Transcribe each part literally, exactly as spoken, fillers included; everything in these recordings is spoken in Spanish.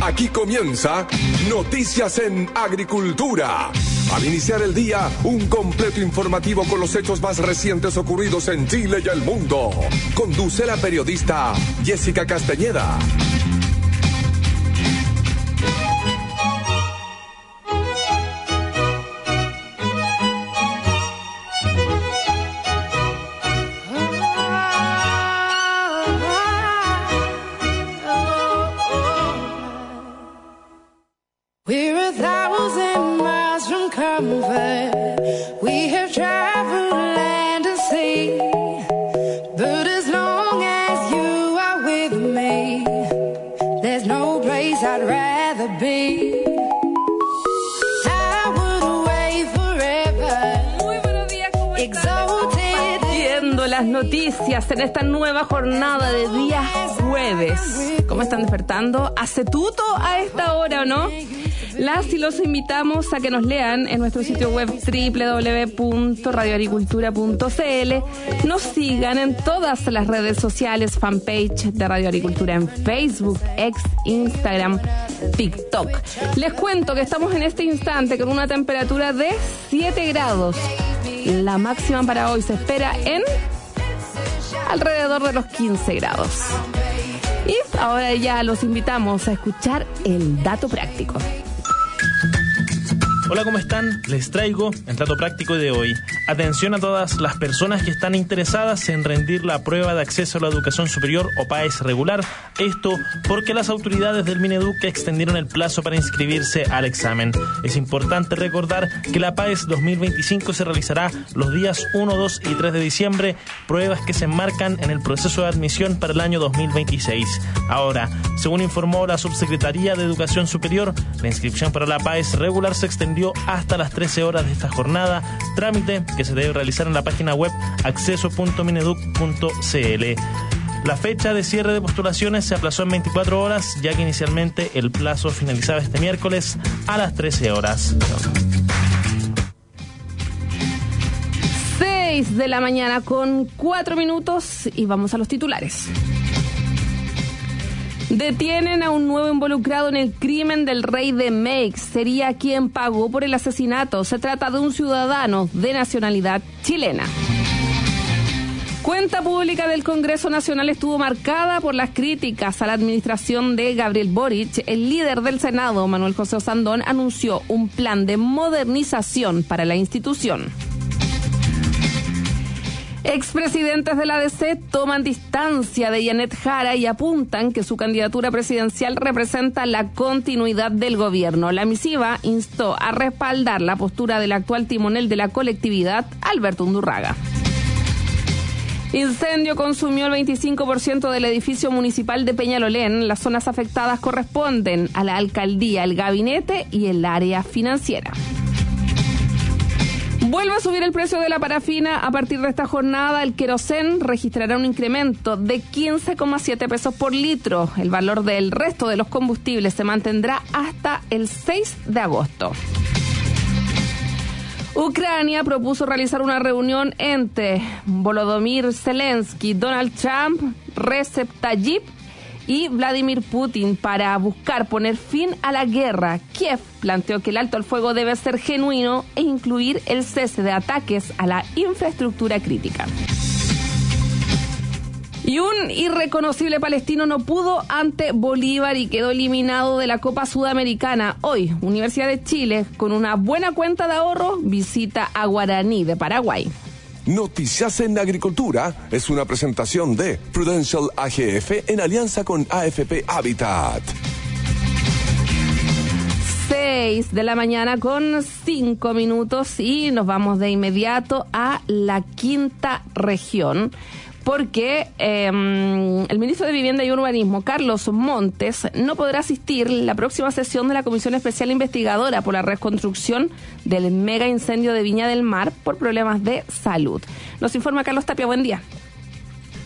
Aquí comienza Noticias en Agricultura. Al iniciar el día, un completo informativo con los hechos más recientes ocurridos en Chile y el mundo. Conduce la periodista Jessica Castañeda. Noticias en esta nueva jornada de día jueves. ¿Cómo están despertando? ¿Hace tuto a esta hora o no? Las y los invitamos a que nos lean en nuestro sitio web doble u doble u doble u punto radio agricultura punto c l. Nos sigan en todas las redes sociales, fanpage de Radio Agricultura en Facebook, X, Instagram, TikTok. Les cuento que estamos en este instante con una temperatura de siete grados. La máxima para hoy se espera en alrededor de los quince grados. Y ahora ya los invitamos a escuchar el dato práctico. Hola, ¿cómo están? Les traigo el dato práctico de hoy. Atención a todas las personas que están interesadas en rendir la prueba de acceso a la educación superior o PAES regular. Esto porque las autoridades del Mineduc extendieron el plazo para inscribirse al examen. Es importante recordar que la PAES dos mil veinticinco se realizará los días uno, dos y tres de diciembre, pruebas que se enmarcan en el proceso de admisión para el año dos mil veintiséis. Ahora, según informó la Subsecretaría de Educación Superior, la inscripción para la PAES regular se extendió hasta las trece horas de esta jornada, trámite que se debe realizar en la página web acceso punto mineduc punto c l. La fecha de cierre de postulaciones se aplazó en veinticuatro horas, ya que inicialmente el plazo finalizaba este miércoles a las trece horas. seis de la mañana con cuatro minutos y vamos a los titulares. Detienen a un nuevo involucrado en el crimen del rey de Meix. Sería quien pagó por el asesinato. Se trata de un ciudadano de nacionalidad chilena. Cuenta pública del Congreso Nacional estuvo marcada por las críticas a la administración de Gabriel Boric. El líder del Senado, Manuel José Osandón, anunció un plan de modernización para la institución. Expresidentes de la A D C toman distancia de Yanet Jara y apuntan que su candidatura presidencial representa la continuidad del gobierno. La misiva instó a respaldar la postura del actual timonel de la colectividad, Alberto Undurraga. Incendio consumió el veinticinco por ciento del edificio municipal de Peñalolén. Las zonas afectadas corresponden a la alcaldía, el gabinete y el área financiera. Vuelve a subir el precio de la parafina. A partir de esta jornada, el querosén registrará un incremento de quince coma siete pesos por litro. El valor del resto de los combustibles se mantendrá hasta el seis de agosto. Ucrania propuso realizar una reunión entre Volodymyr Zelensky, Donald Trump, Recep Tayyip y Vladimir Putin para buscar poner fin a la guerra. Kiev planteó que el alto al fuego debe ser genuino e incluir el cese de ataques a la infraestructura crítica. Y un irreconocible palestino no pudo ante Bolívar y quedó eliminado de la Copa Sudamericana. Hoy, Universidad de Chile, con una buena cuenta de ahorro, visita a Guaraní de Paraguay. Noticias en Agricultura es una presentación de Prudential A G F en alianza con A F P Habitat. seis de la mañana con cinco minutos y nos vamos de inmediato a la quinta región. Porque eh, el ministro de Vivienda y Urbanismo, Carlos Montes, no podrá asistir la próxima sesión de la Comisión Especial Investigadora por la reconstrucción del mega incendio de Viña del Mar por problemas de salud. Nos informa Carlos Tapia, buen día.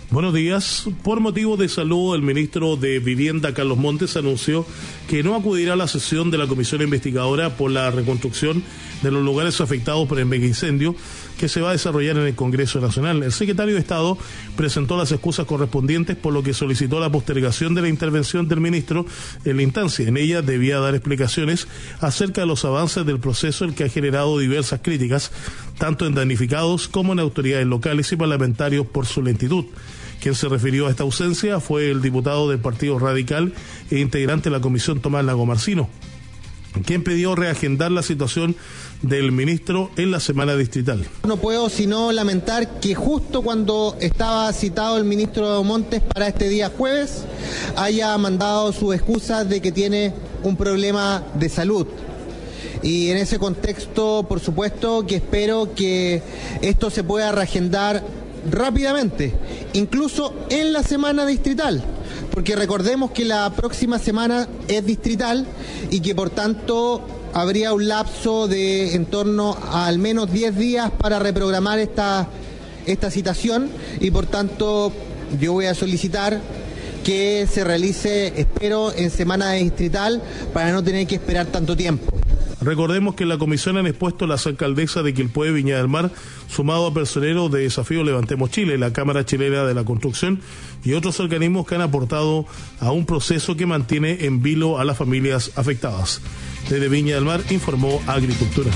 Buenos días. Por motivo de salud, el ministro de Vivienda, Carlos Montes, anunció que no acudirá a la sesión de la comisión investigadora por la reconstrucción de los lugares afectados por el mega incendio que se va a desarrollar en el Congreso Nacional. El secretario de Estado presentó las excusas correspondientes, por lo que solicitó la postergación de la intervención del ministro en la instancia. En ella debía dar explicaciones acerca de los avances del proceso, el que ha generado diversas críticas, tanto en damnificados como en autoridades locales y parlamentarios por su lentitud. Quien se refirió a esta ausencia fue el diputado del Partido Radical e integrante de la comisión, Tomás Lagomarsino, quien pidió reagendar la situación del ministro en la semana distrital. No puedo sino lamentar que justo cuando estaba citado el ministro Montes para este día jueves, haya mandado sus excusas de que tiene un problema de salud. Y en ese contexto, por supuesto, que espero que esto se pueda reagendar rápidamente, incluso en la semana distrital, porque recordemos que la próxima semana es distrital y que por tanto habría un lapso de en torno a al menos diez días para reprogramar esta, esta citación, y por tanto yo voy a solicitar que se realice, espero, en semana distrital para no tener que esperar tanto tiempo. Recordemos que en la comisión han expuesto las alcaldesas de Quilpué y Viña del Mar, sumado a personeros de Desafío Levantemos Chile, la Cámara Chilena de la Construcción y otros organismos que han aportado a un proceso que mantiene en vilo a las familias afectadas. Desde Viña del Mar informó Agricultura.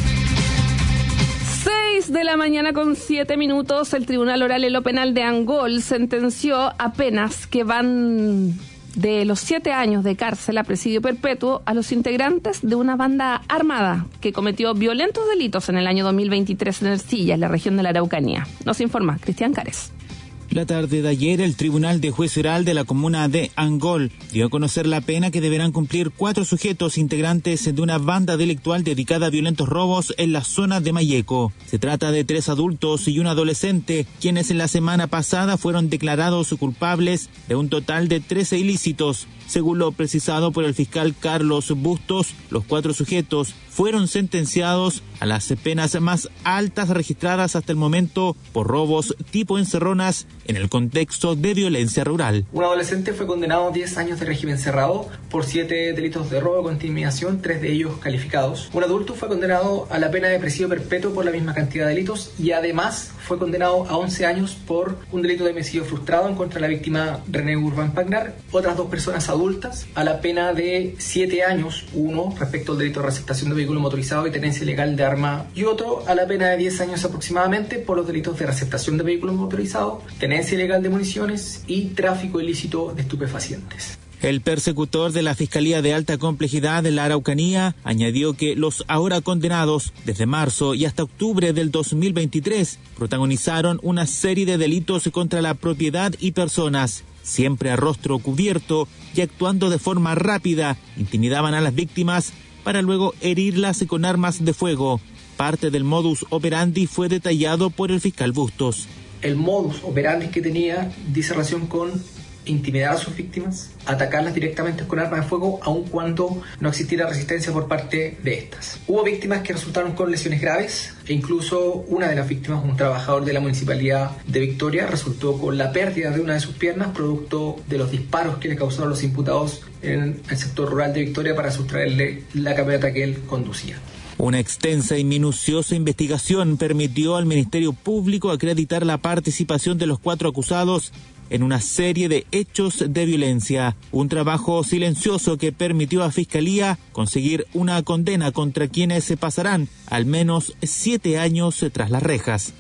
seis de la mañana con siete minutos, el Tribunal Oral en lo Penal de Angol sentenció apenas que van de los siete años de cárcel a presidio perpetuo a los integrantes de una banda armada que cometió violentos delitos en el año dos mil veintitrés en Ercilla, en la región de la Araucanía. Nos informa Cristian Cares. La tarde de ayer, el Tribunal de Juez Oral de la comuna de Angol dio a conocer la pena que deberán cumplir cuatro sujetos integrantes de una banda delictual dedicada a violentos robos en la zona de Mayeco. Se trata de tres adultos y un adolescente, quienes en la semana pasada fueron declarados culpables de un total de trece ilícitos. Según lo precisado por el fiscal Carlos Bustos, los cuatro sujetos fueron sentenciados a las penas más altas registradas hasta el momento por robos tipo encerronas en el contexto de violencia rural. Un adolescente fue condenado a diez años de régimen cerrado por siete delitos de robo con intimidación, tres de ellos calificados. Un adulto fue condenado a la pena de presidio perpetuo por la misma cantidad de delitos y además fue condenado a once años por un delito de homicidio frustrado en contra de la víctima René Urban Pagnar. Otras dos personas adultas a la pena de siete años, uno respecto al delito de receptación de vehículo motorizado y tenencia ilegal de arma, y otro a la pena de diez años aproximadamente por los delitos de receptación de vehículos motorizados, tenencia ilegal de municiones y tráfico ilícito de estupefacientes. El persecutor de la Fiscalía de Alta Complejidad de la Araucanía añadió que los ahora condenados, desde marzo y hasta octubre del dos mil veintitrés, protagonizaron una serie de delitos contra la propiedad y personas. Siempre a rostro cubierto y actuando de forma rápida, intimidaban a las víctimas para luego herirlas con armas de fuego. Parte del modus operandi fue detallado por el fiscal Bustos. El modus operandi que tenía dice relación con intimidar a sus víctimas, atacarlas directamente con armas de fuego, aun cuando no existiera resistencia por parte de estas. Hubo víctimas que resultaron con lesiones graves e incluso una de las víctimas, un trabajador de la Municipalidad de Victoria, resultó con la pérdida de una de sus piernas producto de los disparos que le causaron los imputados en el sector rural de Victoria para sustraerle la camioneta que él conducía. Una extensa y minuciosa investigación permitió al Ministerio Público acreditar la participación de los cuatro acusados en una serie de hechos de violencia. Un trabajo silencioso que permitió a Fiscalía conseguir una condena contra quienes se pasarán al menos siete años tras las rejas.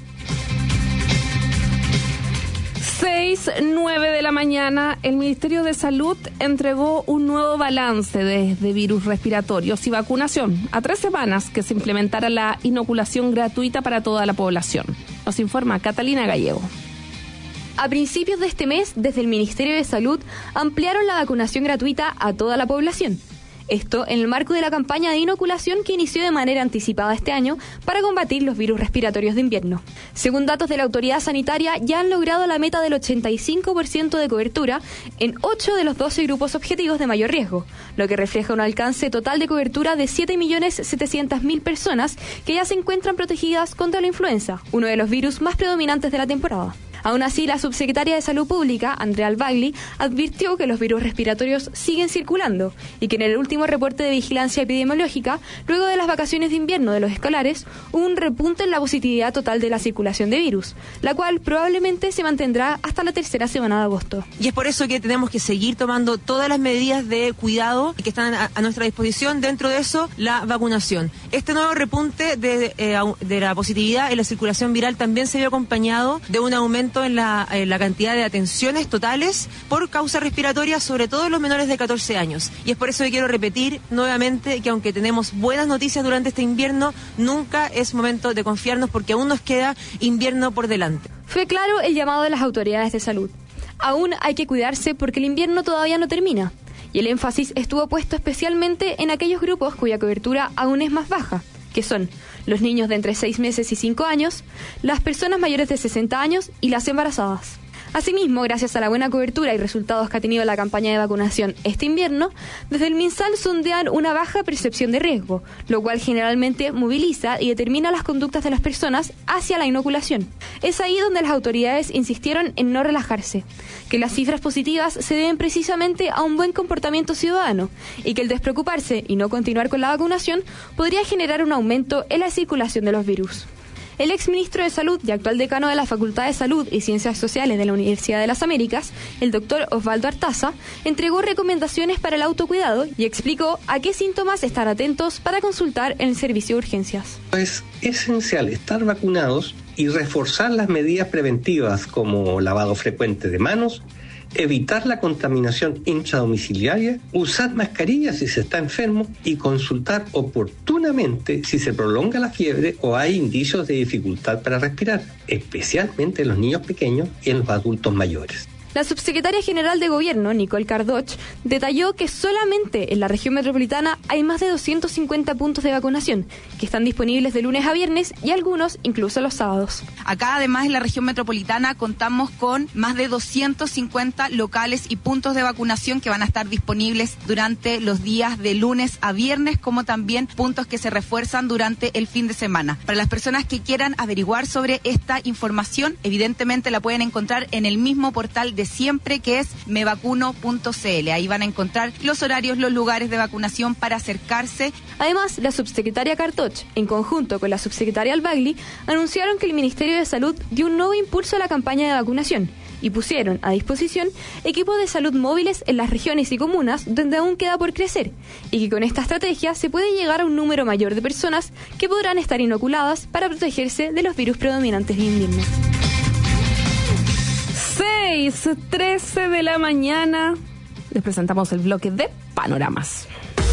seis, nueve de la mañana, el Ministerio de Salud entregó un nuevo balance de, de virus respiratorios y vacunación. A tres semanas que se implementara la inoculación gratuita para toda la población. Nos informa Catalina Gallego. A principios de este mes, desde el Ministerio de Salud, ampliaron la vacunación gratuita a toda la población. Esto en el marco de la campaña de inoculación que inició de manera anticipada este año para combatir los virus respiratorios de invierno. Según datos de la autoridad sanitaria, ya han logrado la meta del ochenta y cinco por ciento de cobertura en ocho de los doce grupos objetivos de mayor riesgo, lo que refleja un alcance total de cobertura de siete millones setecientas mil personas que ya se encuentran protegidas contra la influenza, uno de los virus más predominantes de la temporada. Aún así, la subsecretaria de Salud Pública, Andrea Albagli, advirtió que los virus respiratorios siguen circulando y que en el último reporte de vigilancia epidemiológica, luego de las vacaciones de invierno de los escolares, hubo un repunte en la positividad total de la circulación de virus, la cual probablemente se mantendrá hasta la tercera semana de agosto. Y es por eso que tenemos que seguir tomando todas las medidas de cuidado que están a, a nuestra disposición. Dentro de eso, la vacunación. Este nuevo repunte de, eh, de la positividad en la circulación viral también se vio acompañado de un aumento en la, en la cantidad de atenciones totales por causa respiratoria, sobre todo en los menores de catorce años. Y es por eso que quiero repetir nuevamente que aunque tenemos buenas noticias durante este invierno, nunca es momento de confiarnos porque aún nos queda invierno por delante. Fue claro el llamado de las autoridades de salud. Aún hay que cuidarse porque el invierno todavía no termina. Y el énfasis estuvo puesto especialmente en aquellos grupos cuya cobertura aún es más baja, que son los niños de entre seis meses y cinco años, las personas mayores de sesenta años y las embarazadas. Asimismo, gracias a la buena cobertura y resultados que ha tenido la campaña de vacunación este invierno, desde el MinSal sondean una baja percepción de riesgo, lo cual generalmente moviliza y determina las conductas de las personas hacia la inoculación. Es ahí donde las autoridades insistieron en no relajarse, que las cifras positivas se deben precisamente a un buen comportamiento ciudadano y que el despreocuparse y no continuar con la vacunación podría generar un aumento en la circulación de los virus. El exministro de Salud y actual decano de la Facultad de Salud y Ciencias Sociales de la Universidad de las Américas, el doctor Osvaldo Artaza, entregó recomendaciones para el autocuidado y explicó a qué síntomas estar atentos para consultar en el servicio de urgencias. Es esencial estar vacunados y reforzar las medidas preventivas como lavado frecuente de manos, evitar la contaminación intradomiciliaria, usar mascarillas si se está enfermo y consultar oportunamente si se prolonga la fiebre o hay indicios de dificultad para respirar, especialmente en los niños pequeños y en los adultos mayores. La subsecretaria general de Gobierno, Nicole Cardoch, detalló que solamente en la región metropolitana hay más de doscientos cincuenta puntos de vacunación, que están disponibles de lunes a viernes y algunos incluso los sábados. Acá, además, en la región metropolitana contamos con más de doscientos cincuenta locales y puntos de vacunación que van a estar disponibles durante los días de lunes a viernes, como también puntos que se refuerzan durante el fin de semana. Para las personas que quieran averiguar sobre esta información, evidentemente la pueden encontrar en el mismo portal de siempre, que es me vacuno punto c l. Ahí van a encontrar los horarios, los lugares de vacunación para acercarse. Además, la subsecretaria Cartoch, en conjunto con la subsecretaria Albagli, anunciaron que el Ministerio de Salud dio un nuevo impulso a la campaña de vacunación y pusieron a disposición equipos de salud móviles en las regiones y comunas donde aún queda por crecer, y que con esta estrategia se puede llegar a un número mayor de personas que podrán estar inoculadas para protegerse de los virus predominantes de invierno. seis trece de la mañana. Les presentamos el bloque de Panoramas.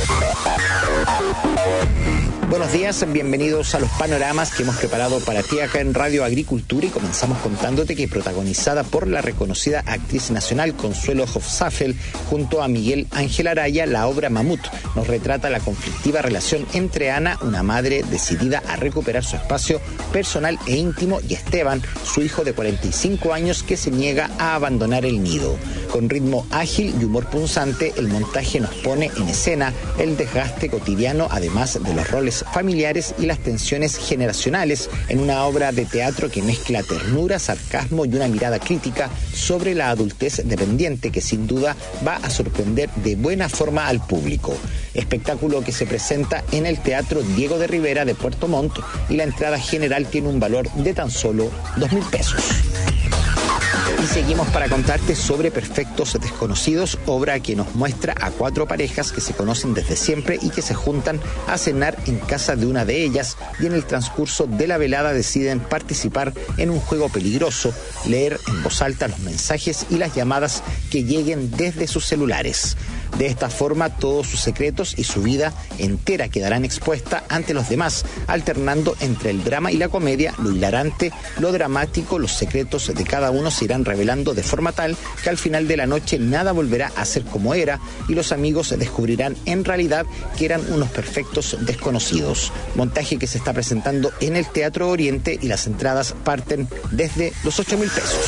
Buenos días, bienvenidos a los panoramas que hemos preparado para ti acá en Radio Agricultura, y comenzamos contándote que, protagonizada por la reconocida actriz nacional Consuelo Hofsafel junto a Miguel Ángel Araya, la obra Mamut nos retrata la conflictiva relación entre Ana, una madre decidida a recuperar su espacio personal e íntimo, y Esteban, su hijo de cuarenta y cinco años, que se niega a abandonar el nido. Con ritmo ágil y humor punzante, el montaje nos pone en escena el desgaste cotidiano, además de los roles familiares y las tensiones generacionales, en una obra de teatro que mezcla ternura, sarcasmo y una mirada crítica sobre la adultez dependiente, que sin duda va a sorprender de buena forma al público. Espectáculo que se presenta en el Teatro Diego de Rivera de Puerto Montt, y la entrada general tiene un valor de tan solo dos mil pesos. Y seguimos para contarte sobre Perfectos Desconocidos, obra que nos muestra a cuatro parejas que se conocen desde siempre y que se juntan a cenar en casa de una de ellas, y en el transcurso de la velada deciden participar en un juego peligroso: leer en voz alta los mensajes y las llamadas que lleguen desde sus celulares. De esta forma, todos sus secretos y su vida entera quedarán expuesta ante los demás, alternando entre el drama y la comedia, lo hilarante, lo dramático. Los secretos de cada uno se irán revelando de forma tal que al final de la noche nada volverá a ser como era, y los amigos descubrirán en realidad que eran unos perfectos desconocidos. Montaje que se está presentando en el Teatro Oriente, y las entradas parten desde los ocho mil pesos.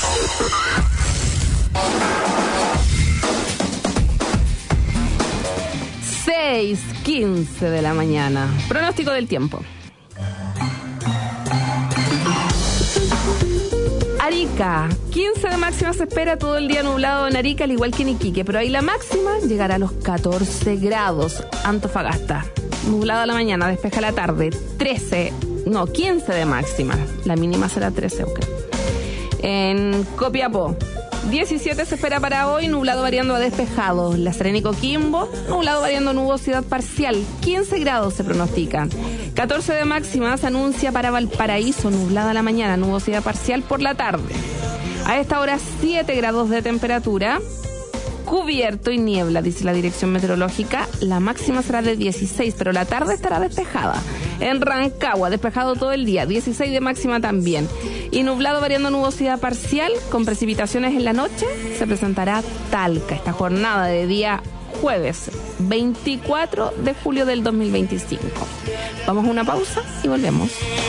seis quince de la mañana. Pronóstico del tiempo. Arica, quince de máxima se espera, todo el día nublado en Arica, al igual que en Iquique, pero ahí la máxima llegará a los catorce grados. Antofagasta, nublado a la mañana, despeja a la tarde, trece, no, quince de máxima, la mínima será trece, ok. En Copiapó, diecisiete se espera para hoy, nublado variando a despejado. La Serena y Coquimbo, nublado variando a nubosidad parcial, quince grados se pronostican. catorce de máxima se anuncia para Valparaíso, nublada a la mañana, nubosidad parcial por la tarde. A esta hora siete grados de temperatura, cubierto y niebla, dice la dirección meteorológica. La máxima será de dieciséis, pero la tarde estará despejada. En Rancagua, despejado todo el día, dieciséis de máxima también. Y nublado variando nubosidad parcial, con precipitaciones en la noche, se presentará Talca. Esta jornada de día jueves veinticuatro de julio del dos mil veinticinco. Vamos a una pausa y volvemos.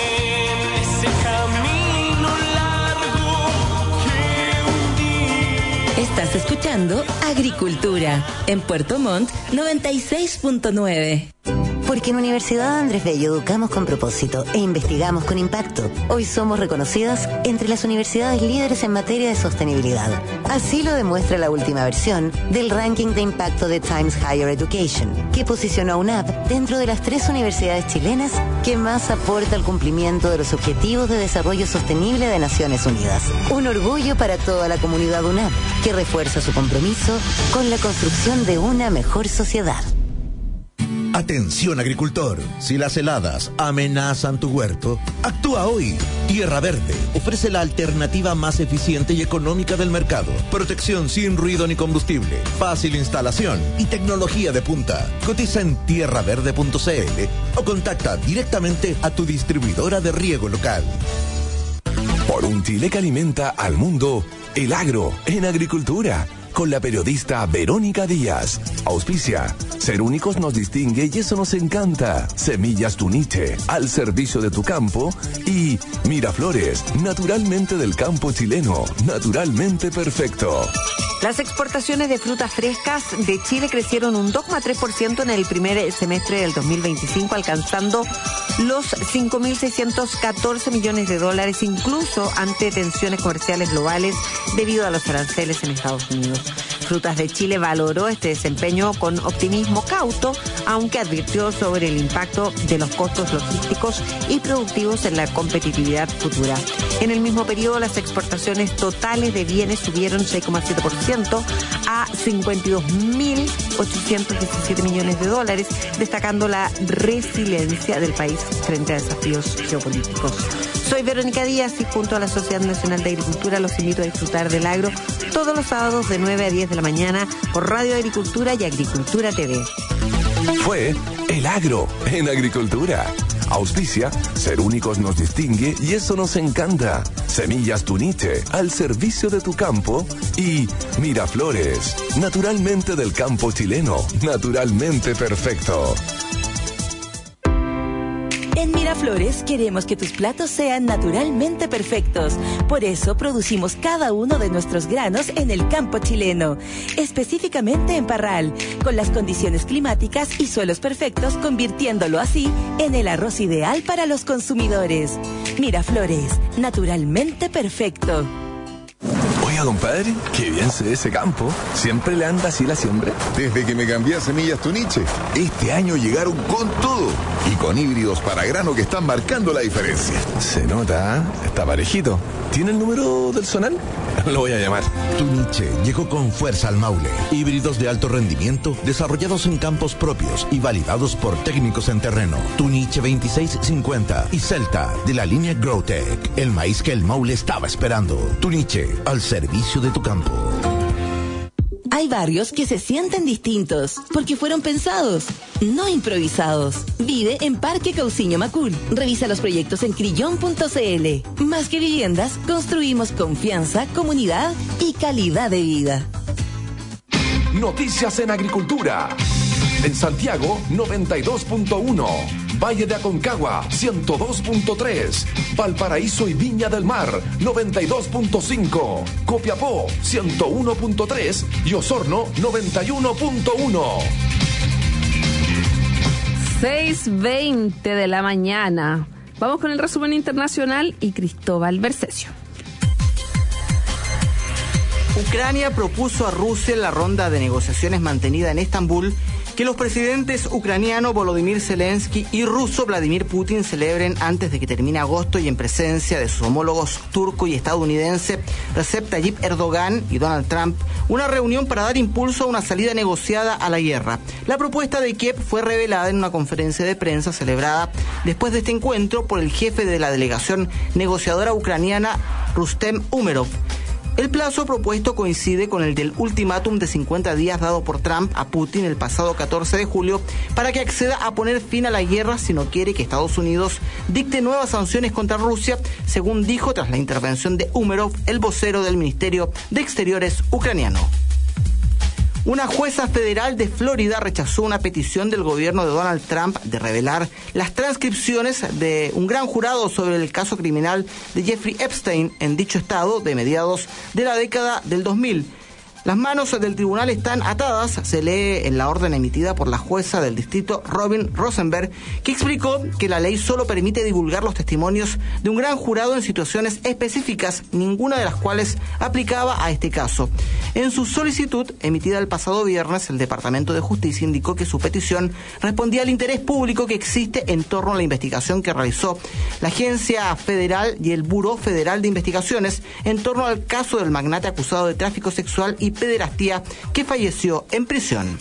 Estás escuchando Agricultura en Puerto Montt noventa y seis punto nueve. Porque en Universidad Andrés Bello educamos con propósito e investigamos con impacto. Hoy somos reconocidas entre las universidades líderes en materia de sostenibilidad. Así lo demuestra la última versión del ranking de impacto de Times Higher Education, que posicionó a UNAP dentro de las tres universidades chilenas que más aporta al cumplimiento de los Objetivos de Desarrollo Sostenible de Naciones Unidas. Un orgullo para toda la comunidad UNAP, que refuerza su compromiso con la construcción de una mejor sociedad. Atención agricultor, si las heladas amenazan tu huerto, actúa hoy. Tierra Verde ofrece la alternativa más eficiente y económica del mercado. Protección sin ruido ni combustible, fácil instalación y tecnología de punta. Cotiza en tierra verde punto c l o contacta directamente a tu distribuidora de riego local. Por un Chile que alimenta al mundo, el agro en agricultura. Con la periodista Verónica Díaz. Auspicia. Ser únicos nos distingue y eso nos encanta. Semillas Tuniche, al servicio de tu campo. Y Miraflores, naturalmente del campo chileno, naturalmente perfecto. Las exportaciones de frutas frescas de Chile crecieron un dos coma tres por ciento en el primer semestre del dos mil veinticinco, alcanzando los cinco mil seiscientos catorce millones de dólares, incluso ante tensiones comerciales globales debido a los aranceles en Estados Unidos. Frutas de Chile valoró este desempeño con optimismo cauto, aunque advirtió sobre el impacto de los costos logísticos y productivos en la competitividad futura. En el mismo periodo, las exportaciones totales de bienes subieron seis coma siete por ciento a cincuenta y dos mil ochocientos diecisiete millones de dólares, destacando la resiliencia del país frente a desafíos geopolíticos. Soy Verónica Díaz y junto a la Sociedad Nacional de Agricultura los invito a disfrutar del agro todos los sábados de nueve a diez de la mañana por Radio Agricultura y Agricultura T V. Fue El Agro en Agricultura. Auspicia, ser únicos nos distingue y eso nos encanta. Semillas Tuniche, al servicio de tu campo. Y Miraflores, naturalmente del campo chileno, naturalmente perfecto. En Miraflores queremos que tus platos sean naturalmente perfectos. Por eso producimos cada uno de nuestros granos en el campo chileno, específicamente en Parral, con las condiciones climáticas y suelos perfectos, convirtiéndolo así en el arroz ideal para los consumidores. Miraflores, naturalmente perfecto. Oiga, compadre, qué bien se ve ese campo. ¿Siempre le anda así la siembra? Desde que me cambié a Semillas Tuniche. Este año llegaron con todo. Y con híbridos para grano que están marcando la diferencia. Se nota, ¿eh? Está parejito. ¿Tiene el número del zonal? Lo voy a llamar. Tuniche llegó con fuerza al Maule. Híbridos de alto rendimiento desarrollados en campos propios y validados por técnicos en terreno. Tuniche veintiséis cincuenta y Celta de la línea Growtech. El maíz que el Maule estaba esperando. Tuniche, al servicio de tu campo. Hay barrios que se sienten distintos porque fueron pensados, no improvisados. Vive en Parque Cauciño Macul. Revisa los proyectos en crillon punto c l. Más que viviendas, construimos confianza, comunidad y calidad de vida. Noticias en Agricultura. En Santiago, noventa y dos punto uno. Valle de Aconcagua, ciento dos punto tres. Valparaíso y Viña del Mar, noventa y dos punto cinco. Copiapó, ciento uno punto tres. Y Osorno, noventa y uno punto uno. seis veinte de la mañana. Vamos con el resumen internacional y Cristóbal Bercesio. Ucrania propuso a Rusia en la ronda de negociaciones mantenida en Estambul que los presidentes ucraniano Volodymyr Zelensky y ruso Vladimir Putin celebren antes de que termine agosto y en presencia de sus homólogos turco y estadounidense Recep Tayyip Erdogan y Donald Trump una reunión para dar impulso a una salida negociada a la guerra. La propuesta de Kiev fue revelada en una conferencia de prensa celebrada después de este encuentro por el jefe de la delegación negociadora ucraniana Rustem Umerov. El plazo propuesto coincide con el del ultimátum de cincuenta días dado por Trump a Putin el pasado catorce de julio para que acceda a poner fin a la guerra si no quiere que Estados Unidos dicte nuevas sanciones contra Rusia, según dijo tras la intervención de Umerov, el vocero del Ministerio de Exteriores ucraniano. Una jueza federal de Florida rechazó una petición del gobierno de Donald Trump de revelar las transcripciones de un gran jurado sobre el caso criminal de Jeffrey Epstein en dicho estado de mediados de la década del dos mil. Las manos del tribunal están atadas, se lee en la orden emitida por la jueza del distrito Robin Rosenberg, que explicó que la ley solo permite divulgar los testimonios de un gran jurado en situaciones específicas, ninguna de las cuales aplicaba a este caso. En su solicitud, emitida el pasado viernes, el Departamento de Justicia indicó que su petición respondía al interés público que existe en torno a la investigación que realizó la Agencia Federal y el Buró Federal de Investigaciones en torno al caso del magnate acusado de tráfico sexual y pederastía que falleció en prisión.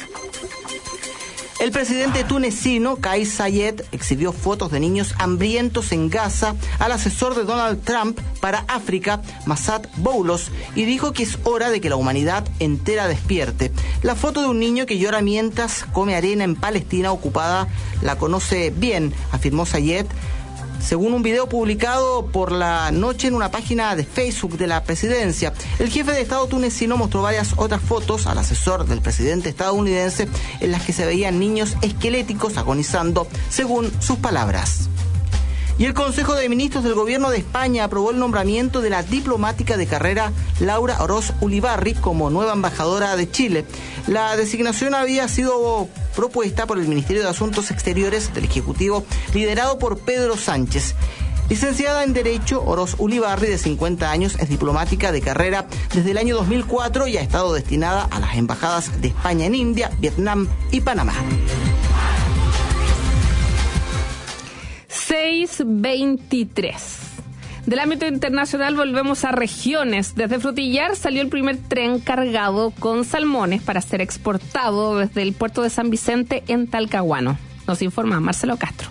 El presidente tunecino Kais Saied exhibió fotos de niños hambrientos en Gaza al asesor de Donald Trump para África, Massad Boulos, y dijo que es hora de que la humanidad entera despierte. La foto de un niño que llora mientras come arena en Palestina ocupada la conoce bien, afirmó Saied, según un video publicado por la noche en una página de Facebook de la presidencia. El jefe de Estado tunecino mostró varias otras fotos al asesor del presidente estadounidense en las que se veían niños esqueléticos agonizando, según sus palabras. Y el Consejo de Ministros del Gobierno de España aprobó el nombramiento de la diplomática de carrera Laura Oroz Ulibarri como nueva embajadora de Chile. La designación había sido propuesta por el Ministerio de Asuntos Exteriores del Ejecutivo, liderado por Pedro Sánchez. Licenciada en Derecho, Oroz Ulibarri, de cincuenta años, es diplomática de carrera desde el año dos mil cuatro y ha estado destinada a las embajadas de España en India, Vietnam y Panamá. seis veintitrés. Del ámbito internacional volvemos a regiones. Desde Frutillar salió el primer tren cargado con salmones para ser exportado desde el puerto de San Vicente en Talcahuano. Nos informa Marcelo Castro.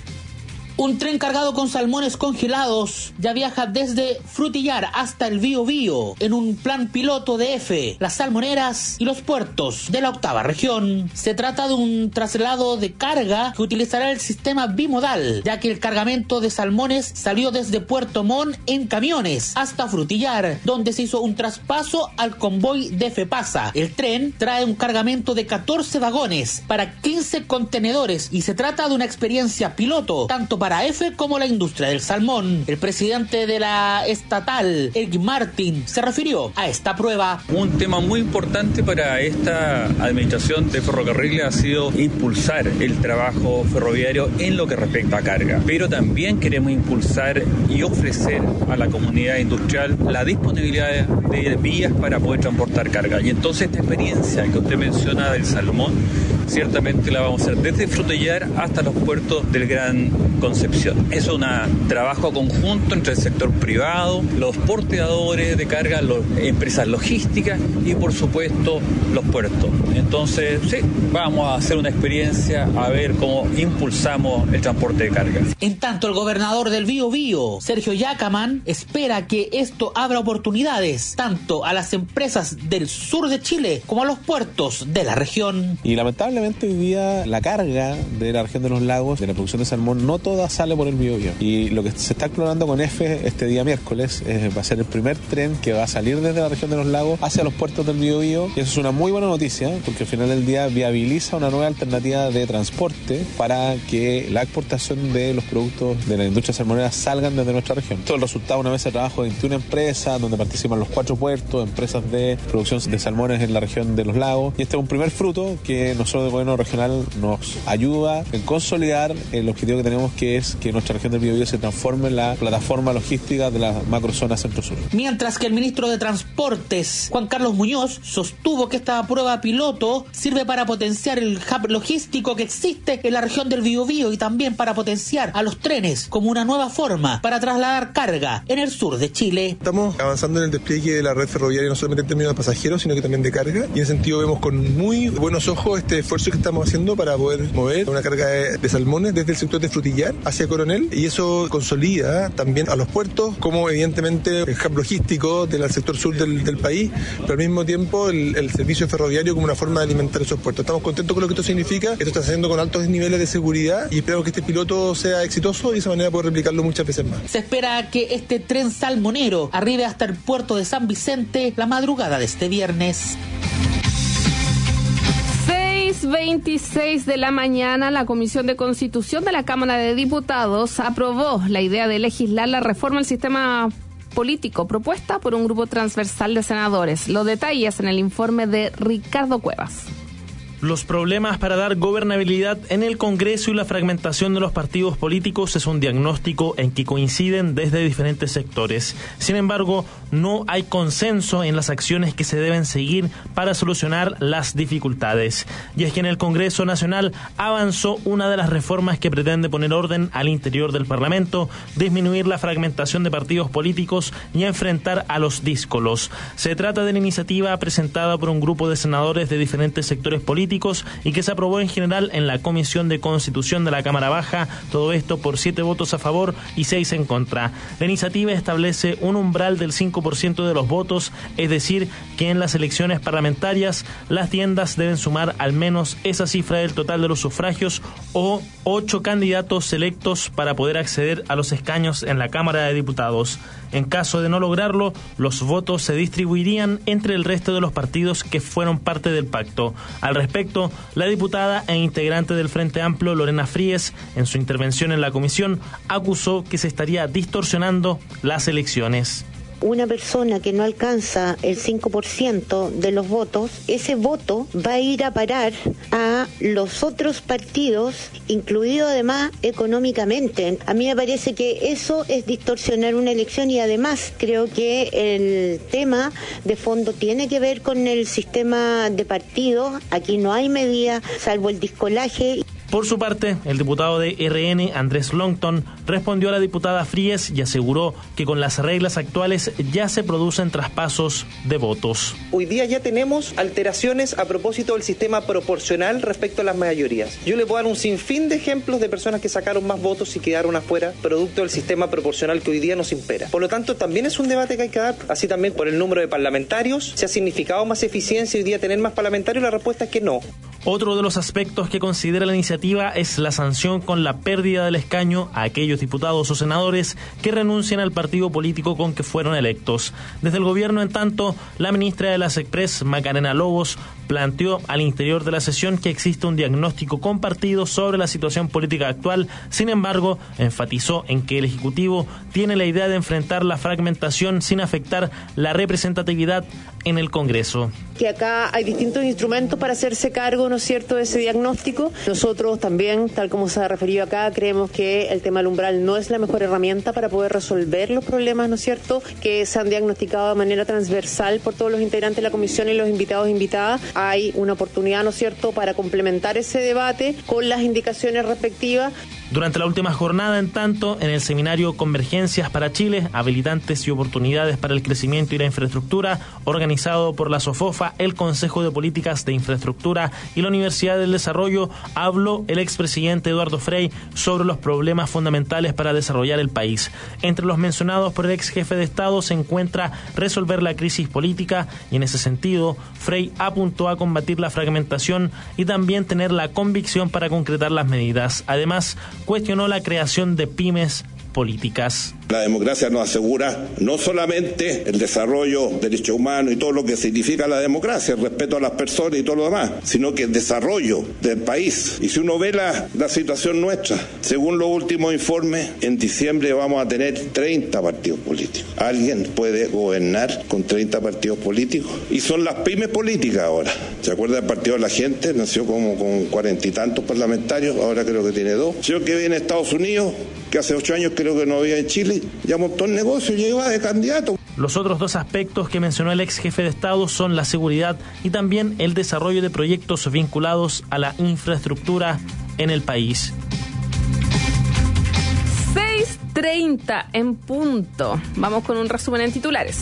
Un tren cargado con salmones congelados ya viaja desde Frutillar hasta el Bío Bío en un plan piloto de EFE, las salmoneras y los puertos de la octava región. Se trata de un traslado de carga que utilizará el sistema bimodal, ya que el cargamento de salmones salió desde Puerto Montt en camiones hasta Frutillar, donde se hizo un traspaso al convoy de FEPASA. El tren trae un cargamento de catorce vagones para quince contenedores y se trata de una experiencia piloto, tanto para para EFE como la industria del salmón. El presidente de la estatal, Eric Martin, se refirió a esta prueba. Un tema muy importante para esta administración de ferrocarriles ha sido impulsar el trabajo ferroviario en lo que respecta a carga, pero también queremos impulsar y ofrecer a la comunidad industrial la disponibilidad de vías para poder transportar carga. Y entonces esta experiencia que usted menciona del salmón, ciertamente la vamos a hacer desde Frutillar hasta los puertos del Gran Concepción. Es un trabajo conjunto entre el sector privado, los porteadores de carga, las empresas logísticas y por supuesto los puertos. Entonces, sí, vamos a hacer una experiencia a ver cómo impulsamos el transporte de carga. En tanto, el gobernador del Bío Bío, Sergio Yacaman, espera que esto abra oportunidades tanto a las empresas del sur de Chile como a los puertos de la región. Y lamentablemente hoy día la carga de la región de los lagos, de la producción de salmón, no toda sale por el Bío Bío. Y lo que se está explorando con EFE este día miércoles es, va a ser el primer tren que va a salir desde la región de los lagos hacia los puertos del Bío Bío. Y eso es una muy buena noticia, porque al final del día viabiliza una nueva alternativa de transporte para que la exportación de los productos de la industria salmonera salgan desde nuestra región. Todo el resultado de una mesa de trabajo de veintiuna empresas, donde participan los cuatro puertos, empresas de producción de salmones en la región de los lagos. Y este es un primer fruto que nosotros del gobierno regional nos ayuda en consolidar el objetivo que tenemos, que es que nuestra región del Biobío se transforme en la plataforma logística de la macrozona centro-sur. Mientras que el ministro de Transportes, Juan Carlos Muñoz, sostuvo que esta prueba piloto sirve para potenciar el hub logístico que existe en la región del Biobío y también para potenciar a los trenes como una nueva forma para trasladar carga en el sur de Chile. Estamos avanzando en el despliegue de la red ferroviaria no solamente en términos de pasajeros, sino que también de carga, y en ese sentido vemos con muy buenos ojos este esfuerzo que estamos haciendo para poder mover una carga de, de salmones desde el sector de Frutillar hacia Coronel, y eso consolida también a los puertos como evidentemente el hub logístico del sector sur del, del país, pero al mismo tiempo el, el servicio ferroviario como una forma de alimentar esos puertos. Estamos contentos con lo que esto significa. Esto está haciendo con altos niveles de seguridad y esperamos que este piloto sea exitoso y de esa manera poder replicarlo muchas veces más. Se espera que este tren salmonero arribe hasta el puerto de San Vicente la madrugada de este viernes. seis veintiséis de la mañana, la Comisión de Constitución de la Cámara de Diputados aprobó la idea de legislar la reforma del sistema político propuesta por un grupo transversal de senadores. Los detalles en el informe de Ricardo Cuevas. Los problemas para dar gobernabilidad en el Congreso y la fragmentación de los partidos políticos es un diagnóstico en que coinciden desde diferentes sectores. Sin embargo, no hay consenso en las acciones que se deben seguir para solucionar las dificultades. Y es que en el Congreso Nacional avanzó una de las reformas que pretende poner orden al interior del Parlamento, disminuir la fragmentación de partidos políticos y enfrentar a los díscolos. Se trata de la iniciativa presentada por un grupo de senadores de diferentes sectores políticos y que se aprobó en general en la Comisión de Constitución de la Cámara Baja, todo esto por siete votos a favor y seis en contra. La iniciativa establece un umbral del cinco por ciento de los votos, es decir, que en las elecciones parlamentarias las tiendas deben sumar al menos esa cifra del total de los sufragios o ocho candidatos electos para poder acceder a los escaños en la Cámara de Diputados. En caso de no lograrlo, los votos se distribuirían entre el resto de los partidos que fueron parte del pacto. Al respecto, la diputada e integrante del Frente Amplio, Lorena Fríes, en su intervención en la comisión, acusó que se estaría distorsionando las elecciones. Una persona que no alcanza el cinco por ciento de los votos, ese voto va a ir a parar a los otros partidos, incluido además económicamente. A mí me parece que eso es distorsionar una elección y además creo que el tema de fondo tiene que ver con el sistema de partidos. Aquí no hay medida salvo el discolaje. Por su parte, el diputado de R N, Andrés Longton, respondió a la diputada Fríes y aseguró que con las reglas actuales ya se producen traspasos de votos. Hoy día ya tenemos alteraciones a propósito del sistema proporcional respecto a las mayorías. Yo le puedo dar un sinfín de ejemplos de personas que sacaron más votos y quedaron afuera, producto del sistema proporcional que hoy día nos impera. Por lo tanto, también es un debate que hay que dar, así también por el número de parlamentarios. ¿Se ha significado más eficiencia hoy día tener más parlamentarios? La respuesta es que no. Otro de los aspectos que considera la iniciativa es la sanción con la pérdida del escaño a aquellos diputados o senadores que renuncien al partido político con que fueron electos. Desde el gobierno, en tanto, la ministra de la SECPRES, Macarena Lobos, planteó al interior de la sesión que existe un diagnóstico compartido sobre la situación política actual. Sin embargo, enfatizó en que el Ejecutivo tiene la idea de enfrentar la fragmentación sin afectar la representatividad en el Congreso. Que acá hay distintos instrumentos para hacerse cargo, ¿no es cierto?, de ese diagnóstico. Nosotros también, tal como se ha referido acá, creemos que el tema del umbral no es la mejor herramienta para poder resolver los problemas, ¿no es cierto?, que se han diagnosticado de manera transversal por todos los integrantes de la comisión y los invitados e invitadas. Hay una oportunidad, ¿no es cierto?, para complementar ese debate con las indicaciones respectivas. Durante la última jornada, en tanto, en el seminario Convergencias para Chile, habilitantes y oportunidades para el crecimiento y la infraestructura, organizado por la SOFOFA, el Consejo de Políticas de Infraestructura y la Universidad del Desarrollo, habló el expresidente Eduardo Frei sobre los problemas fundamentales para desarrollar el país. Entre los mencionados por el ex jefe de Estado se encuentra resolver la crisis política y en ese sentido, Frei apuntó a combatir la fragmentación y también tener la convicción para concretar las medidas. Además, cuestionó la creación de pymes políticas. La democracia nos asegura no solamente el desarrollo, derechos humanos y todo lo que significa la democracia, el respeto a las personas y todo lo demás, sino que el desarrollo del país. Y si uno ve la, la situación nuestra, según los últimos informes, en diciembre vamos a tener treinta partidos políticos. ¿Alguien puede gobernar con treinta partidos políticos? Y son las pymes políticas ahora. ¿Se acuerda del Partido de la Gente? Nació como con cuarenta y tantos parlamentarios, ahora creo que tiene dos. Yo que viene a Estados Unidos, que hace ocho años creo que no había en Chile, ya montó el negocio y iba de candidato. Los otros dos aspectos que mencionó el ex jefe de Estado son la seguridad y también el desarrollo de proyectos vinculados a la infraestructura en el país. seis treinta en punto. Vamos con un resumen en titulares.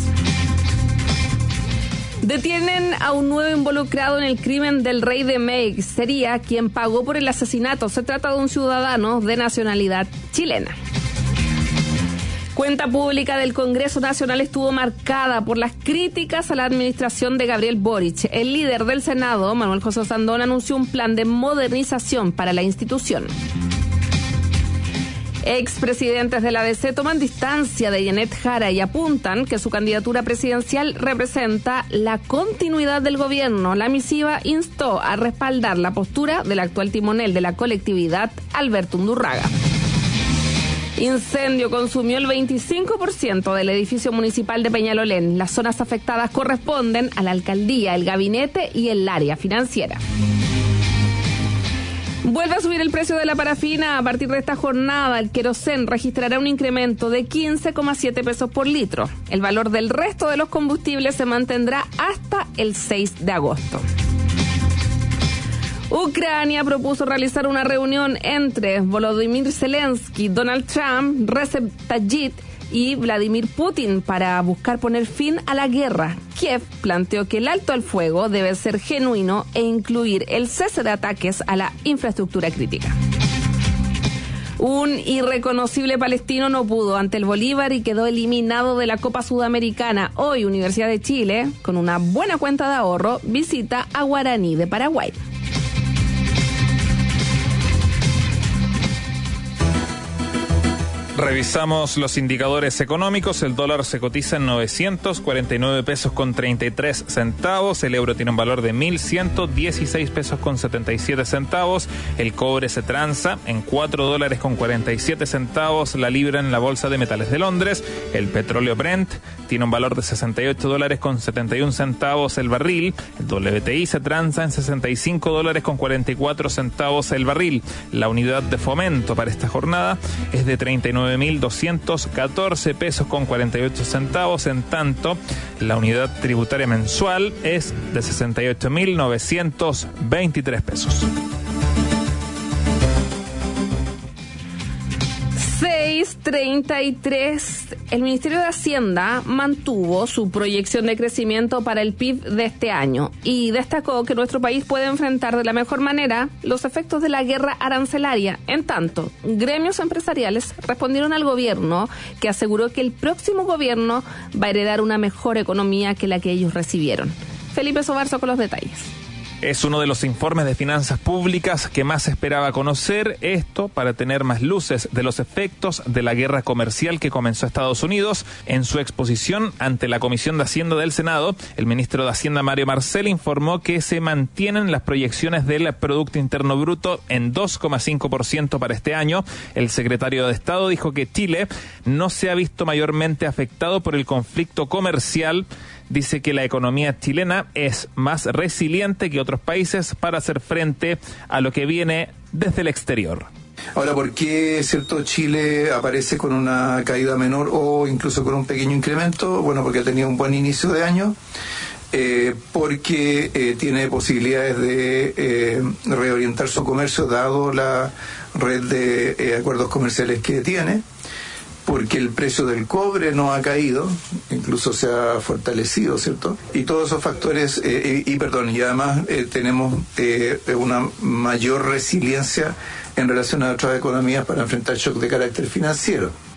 Detienen a un nuevo involucrado en el crimen del rey de Mex. Sería quien pagó por el asesinato. Se trata de un ciudadano de nacionalidad chilena. Cuenta pública del Congreso Nacional estuvo marcada por las críticas a la administración de Gabriel Boric. El líder del Senado, Manuel José Sandón, anunció un plan de modernización para la institución. Expresidentes de la A D C toman distancia de Janet Jara y apuntan que su candidatura presidencial representa la continuidad del gobierno. La misiva instó a respaldar la postura del actual timonel de la colectividad, Alberto Undurraga. Incendio consumió el veinticinco por ciento del edificio municipal de Peñalolén. Las zonas afectadas corresponden a la alcaldía, el gabinete y el área financiera. Vuelve a subir el precio de la parafina. A partir de esta jornada, el querosén registrará un incremento de quince coma siete pesos por litro. El valor del resto de los combustibles se mantendrá hasta el seis de agosto. Ucrania propuso realizar una reunión entre Volodymyr Zelensky, Donald Trump, Recep Tayyip y Vladimir Putin para buscar poner fin a la guerra. Kiev planteó que el alto al fuego debe ser genuino e incluir el cese de ataques a la infraestructura crítica. Un irreconocible palestino no pudo ante el Bolívar y quedó eliminado de la Copa Sudamericana. Hoy, Universidad de Chile, con una buena cuenta de ahorro, visita a Guaraní de Paraguay. Revisamos los indicadores económicos. El dólar se cotiza en novecientos cuarenta y nueve pesos con treinta y tres centavos. El euro tiene un valor de mil ciento dieciséis pesos con setenta y siete centavos. El cobre se transa en cuatro dólares con cuarenta y siete centavos. La libra en la bolsa de metales de Londres. El petróleo Brent tiene un valor de sesenta y ocho dólares con setenta y un centavos el barril. El W T I se transa en sesenta y cinco dólares con cuarenta y cuatro centavos el barril. La unidad de fomento para esta jornada es de treinta y nueve mil doscientos catorce pesos con cuarenta y ocho centavos. En tanto, la unidad tributaria mensual es de sesenta y ocho mil novecientos veintitrés pesos. seis treinta y tres. El Ministerio de Hacienda mantuvo su proyección de crecimiento para el P I B de este año y destacó que nuestro país puede enfrentar de la mejor manera los efectos de la guerra arancelaria. En tanto, gremios empresariales respondieron al gobierno, que aseguró que el próximo gobierno va a heredar una mejor economía que la que ellos recibieron. Felipe Sobarzo con los detalles. Es uno de los informes de finanzas públicas que más se esperaba conocer, esto para tener más luces de los efectos de la guerra comercial que comenzó Estados Unidos. En su exposición ante la Comisión de Hacienda del Senado, el ministro de Hacienda Mario Marcel informó que se mantienen las proyecciones del Producto Interno Bruto en dos coma cinco por ciento para este año. El secretario de Estado dijo que Chile no se ha visto mayormente afectado por el conflicto comercial. Dice que la economía chilena es más resiliente que otros países para hacer frente a lo que viene desde el exterior. Ahora, ¿por qué cierto Chile aparece con una caída menor o incluso con un pequeño incremento? Bueno, porque ha tenido un buen inicio de año, eh, porque eh, tiene posibilidades de eh, reorientar su comercio dado la red de eh, acuerdos comerciales que tiene, porque el precio del cobre no ha caído, incluso se ha fortalecido, ¿cierto? Y todos esos factores, eh, y, y perdón, y además eh, tenemos eh, una mayor resiliencia en relación a otras economías para enfrentar shock de carácter financiero.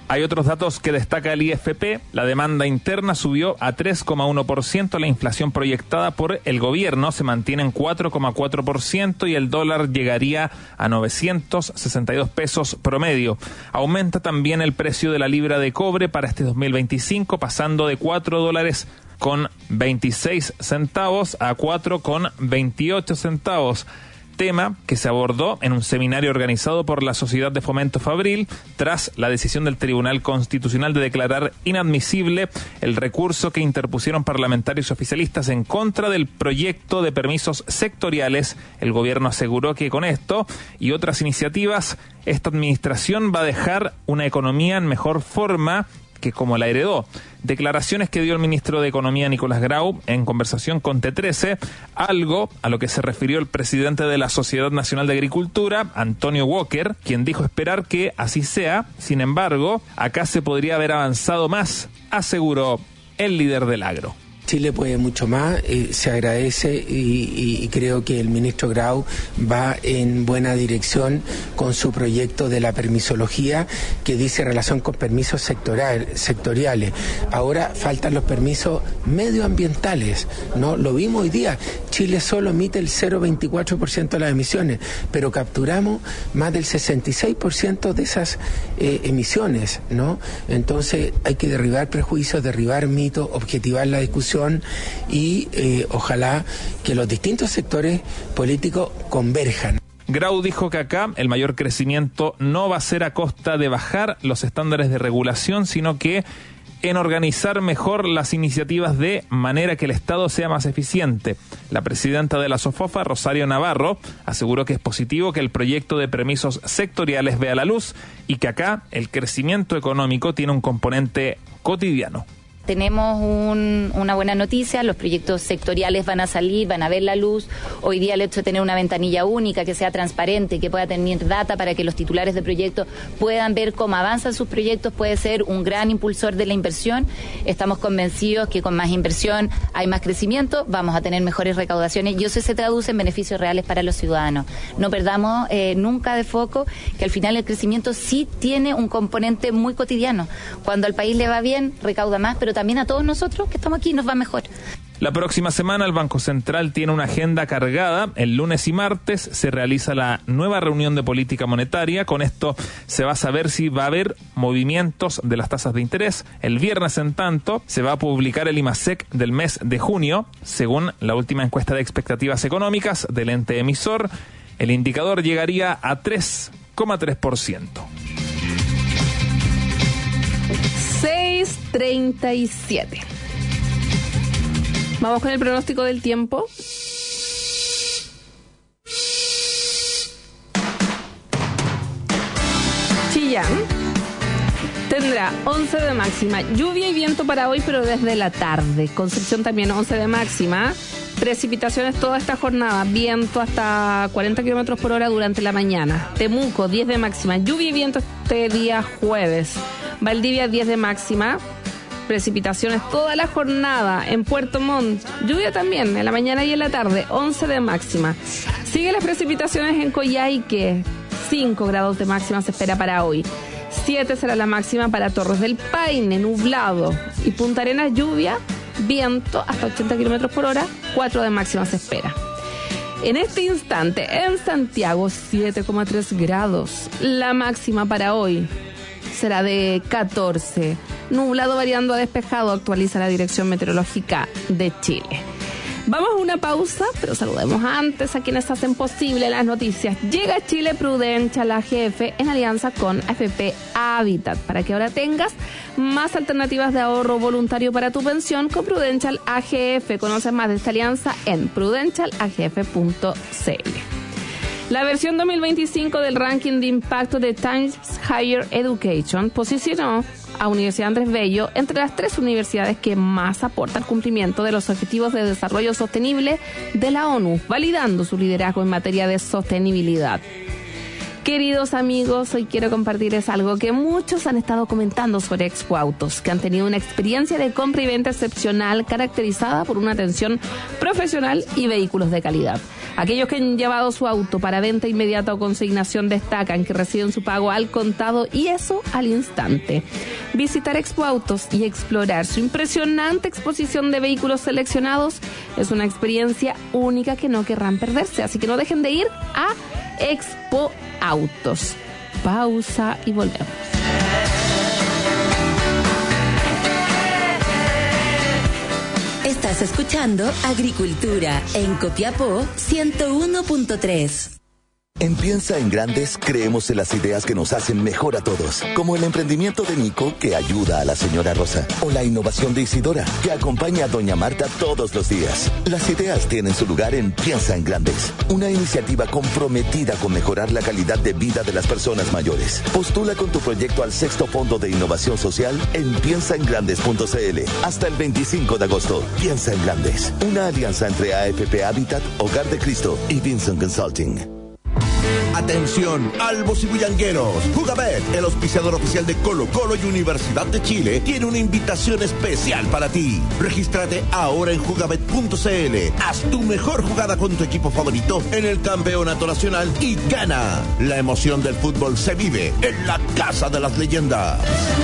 Hay otros datos que destaca el I F P. La demanda interna subió a tres coma uno por ciento. La inflación proyectada por el gobierno se mantiene en cuatro coma cuatro por ciento y el dólar llegaría a novecientos sesenta y dos pesos promedio. Aumenta también el precio de la libra de cobre para este dos mil veinticinco, pasando de cuatro dólares con veintiséis centavos a cuatro con veintiocho centavos. Tema que se abordó en un seminario organizado por la Sociedad de Fomento Fabril tras la decisión del Tribunal Constitucional de declarar inadmisible el recurso que interpusieron parlamentarios oficialistas en contra del proyecto de permisos sectoriales. El gobierno aseguró que con esto y otras iniciativas esta administración va a dejar una economía en mejor forma que como la heredó. Declaraciones que dio el ministro de Economía Nicolás Grau en conversación con T trece, algo a lo que se refirió el presidente de la Sociedad Nacional de Agricultura, Antonio Walker, quien dijo esperar que así sea. Sin embargo, acá se podría haber avanzado más, aseguró el líder del agro. Chile puede mucho más, eh, se agradece y, y, y creo que el ministro Grau va en buena dirección con su proyecto de la permisología que dice relación con permisos sectorial, sectoriales. Ahora faltan los permisos medioambientales, ¿no? Lo vimos hoy día, Chile solo emite el cero coma veinticuatro por ciento de las emisiones, pero capturamos más del sesenta y seis por ciento de esas eh, emisiones, ¿no? Entonces hay que derribar prejuicios, derribar mitos, objetivar la discusión y eh, ojalá que los distintos sectores políticos converjan. Grau dijo que acá el mayor crecimiento no va a ser a costa de bajar los estándares de regulación, sino que en organizar mejor las iniciativas de manera que el Estado sea más eficiente. La presidenta de la SOFOFA, Rosario Navarro, aseguró que es positivo que el proyecto de permisos sectoriales vea la luz y que acá el crecimiento económico tiene un componente cotidiano. Tenemos un, una buena noticia, los proyectos sectoriales van a salir, van a ver la luz. Hoy día el hecho de tener una ventanilla única, que sea transparente, que pueda tener data para que los titulares de proyectos puedan ver cómo avanzan sus proyectos, puede ser un gran impulsor de la inversión. Estamos convencidos que con más inversión hay más crecimiento, vamos a tener mejores recaudaciones y eso se traduce en beneficios reales para los ciudadanos. No perdamos eh, nunca de foco que al final el crecimiento sí tiene un componente muy cotidiano. Cuando al país le va bien, recauda más, pero también a todos nosotros que estamos aquí nos va mejor. La próxima semana el Banco Central tiene una agenda cargada. El lunes y martes se realiza la nueva reunión de política monetaria. Con esto se va a saber si va a haber movimientos de las tasas de interés. El viernes, en tanto, se va a publicar el IMASEC del mes de junio. Según la última encuesta de expectativas económicas del ente emisor, el indicador llegaría a tres coma tres por ciento. seis treinta y siete. Vamos con el pronóstico del tiempo. Chillán tendrá once de máxima, lluvia y viento para hoy, pero desde la tarde. Concepción también once de máxima, precipitaciones toda esta jornada, viento hasta cuarenta kilómetros por hora durante la mañana. Temuco diez de máxima, lluvia y viento este día jueves. Valdivia diez de máxima, precipitaciones toda la jornada. En Puerto Montt, lluvia también en la mañana y en la tarde, once de máxima. Siguen las precipitaciones en Coyhaique, cinco grados de máxima se espera para hoy. siete será la máxima para Torres del Paine, nublado. Y Punta Arenas, lluvia, viento hasta ochenta kilómetros por hora, cuatro de máxima se espera. En este instante, en Santiago, siete coma tres grados. La máxima para hoy será de catorce. Nublado variando a despejado, actualiza la Dirección Meteorológica de Chile. Vamos a una pausa, pero saludemos antes a quienes hacen posible las noticias. Llega a Chile Prudential A G F en alianza con A F P Habitat para que ahora tengas más alternativas de ahorro voluntario para tu pensión con Prudential A G F. Conoce más de esta alianza en prudential a g f punto c l. La versión dos mil veinticinco del ranking de impacto de Times Higher Education posicionó a Universidad Andrés Bello entre las tres universidades que más aportan al cumplimiento de los Objetivos de Desarrollo Sostenible de la ONU, validando su liderazgo en materia de sostenibilidad. Queridos amigos, hoy quiero compartirles algo que muchos han estado comentando sobre Expo Autos, que han tenido una experiencia de compra y venta excepcional caracterizada por una atención profesional y vehículos de calidad. Aquellos que han llevado su auto para venta inmediata o consignación destacan que reciben su pago al contado y eso al instante. Visitar Expo Autos y explorar su impresionante exposición de vehículos seleccionados es una experiencia única que no querrán perderse, así que no dejen de ir a Expo Autos. Pausa y volvemos. Estás escuchando Agricultura en Copiapó ciento uno punto tres. En Piensa en Grandes creemos en las ideas que nos hacen mejor a todos, como el emprendimiento de Nico que ayuda a la señora Rosa, o la innovación de Isidora que acompaña a doña Marta todos los días. Las ideas tienen su lugar en Piensa en Grandes, una iniciativa comprometida con mejorar la calidad de vida de las personas mayores. Postula con tu proyecto al sexto Fondo de Innovación Social en piensa en grandes punto c l hasta el veinticinco de agosto. Piensa en Grandes, una alianza entre A F P Habitat, Hogar de Cristo y Vincent Consulting. Atención, albos y bullangueros. Jugabet, el auspiciador oficial de Colo Colo y Universidad de Chile, tiene una invitación especial para ti. Regístrate ahora en jugabet punto c l. Haz tu mejor jugada con tu equipo favorito en el campeonato nacional y gana. La emoción del fútbol se vive en la Casa de las Leyendas.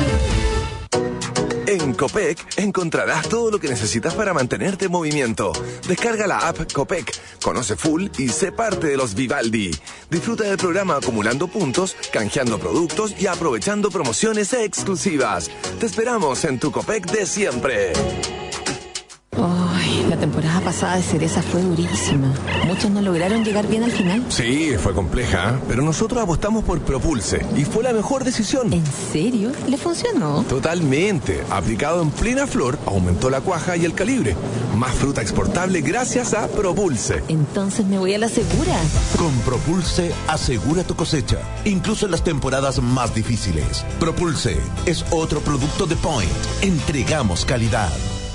En Copec encontrarás todo lo que necesitas para mantenerte en movimiento. Descarga la app Copec, conoce full y sé parte de los Vivaldi. Disfruta del programa acumulando puntos, canjeando productos y aprovechando promociones exclusivas. Te esperamos en tu Copec de siempre. Ay, la temporada pasada de cereza fue durísima. Muchos no lograron llegar bien al final. Sí, fue compleja, pero nosotros apostamos por Propulse y fue la mejor decisión. ¿En serio? ¿Le funcionó? Totalmente. Aplicado en plena flor, aumentó la cuaja y el calibre. Más fruta exportable gracias a Propulse. Entonces me voy a la segura. Con Propulse, asegura tu cosecha, incluso en las temporadas más difíciles. Propulse es otro producto de Point. Entregamos calidad.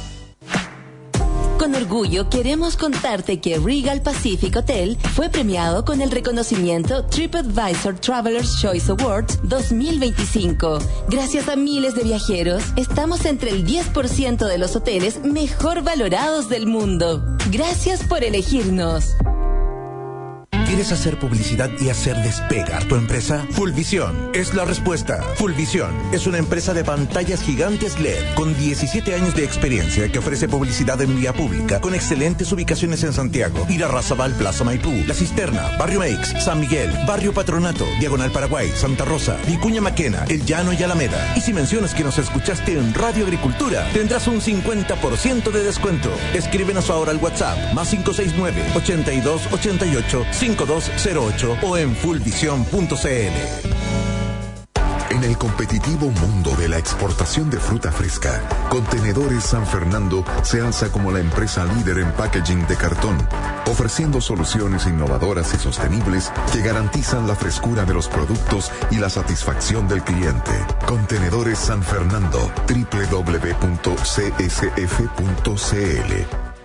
Con orgullo queremos contarte que Regal Pacific Hotel fue premiado con el reconocimiento TripAdvisor Traveler's Choice Awards dos mil veinticinco. Gracias a miles de viajeros, estamos entre el diez por ciento de los hoteles mejor valorados del mundo. Gracias por elegirnos. ¿Quieres hacer publicidad y hacer despegar tu empresa? Fullvisión es la respuesta. Fullvisión es una empresa de pantallas gigantes L E D con diecisiete años de experiencia que ofrece publicidad en vía pública con excelentes ubicaciones en Santiago, Irarrázaval, Plaza Maipú, La Cisterna, Barrio Meix, San Miguel, Barrio Patronato, Diagonal Paraguay, Santa Rosa, Vicuña Maquena, El Llano y Alameda. Y si mencionas que nos escuchaste en Radio Agricultura, tendrás un cincuenta por ciento de descuento. Escríbenos ahora al WhatsApp más cinco seis nueve, ochenta y dos, ochenta y ocho, cinco dos cero ocho o en fullvision punto c l. En el competitivo mundo de la exportación de fruta fresca, Contenedores San Fernando se alza como la empresa líder en packaging de cartón, ofreciendo soluciones innovadoras y sostenibles que garantizan la frescura de los productos y la satisfacción del cliente. Contenedores San Fernando, doble u doble u doble u punto c s f punto c l.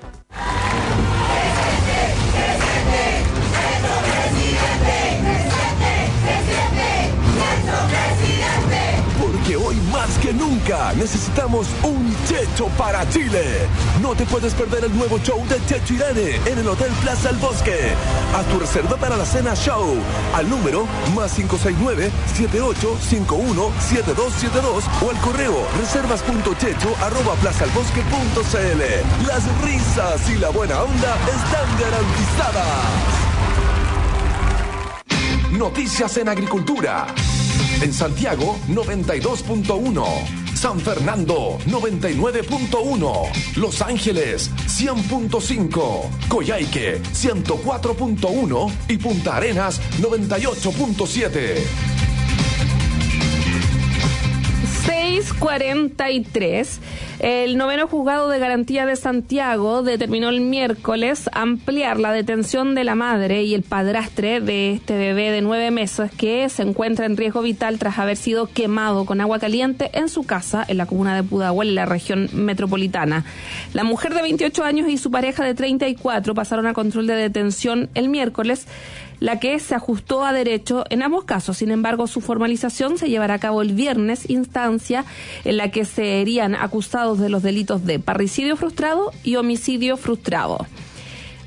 Que hoy más que nunca necesitamos un Checho para Chile. No te puedes perder el nuevo show de Checho Irene en el Hotel Plaza El Bosque. Haz tu reserva para la cena show al número más cinco seis nueve, siete ocho cinco uno, siete dos siete dos o al correo reservas.checho arroba plazalbosque punto c l. Las risas y la buena onda están garantizadas. Noticias en Agricultura. En Santiago, noventa y dos punto uno. San Fernando, noventa y nueve punto uno. Los Ángeles, cien punto cinco. Coyhaique, ciento cuatro punto uno. Y Punta Arenas, noventa y ocho punto siete. seis cuarenta y tres. El noveno juzgado de garantía de Santiago determinó el miércoles ampliar la detención de la madre y el padrastre de este bebé de nueve meses que se encuentra en riesgo vital tras haber sido quemado con agua caliente en su casa en la comuna de Pudahuel, en la región metropolitana. La mujer de veintiocho años y su pareja de treinta y cuatro pasaron a control de detención el miércoles, la que se ajustó a derecho en ambos casos. Sin embargo, su formalización se llevará a cabo el viernes, instancia en la que serían acusados de los delitos de parricidio frustrado y homicidio frustrado.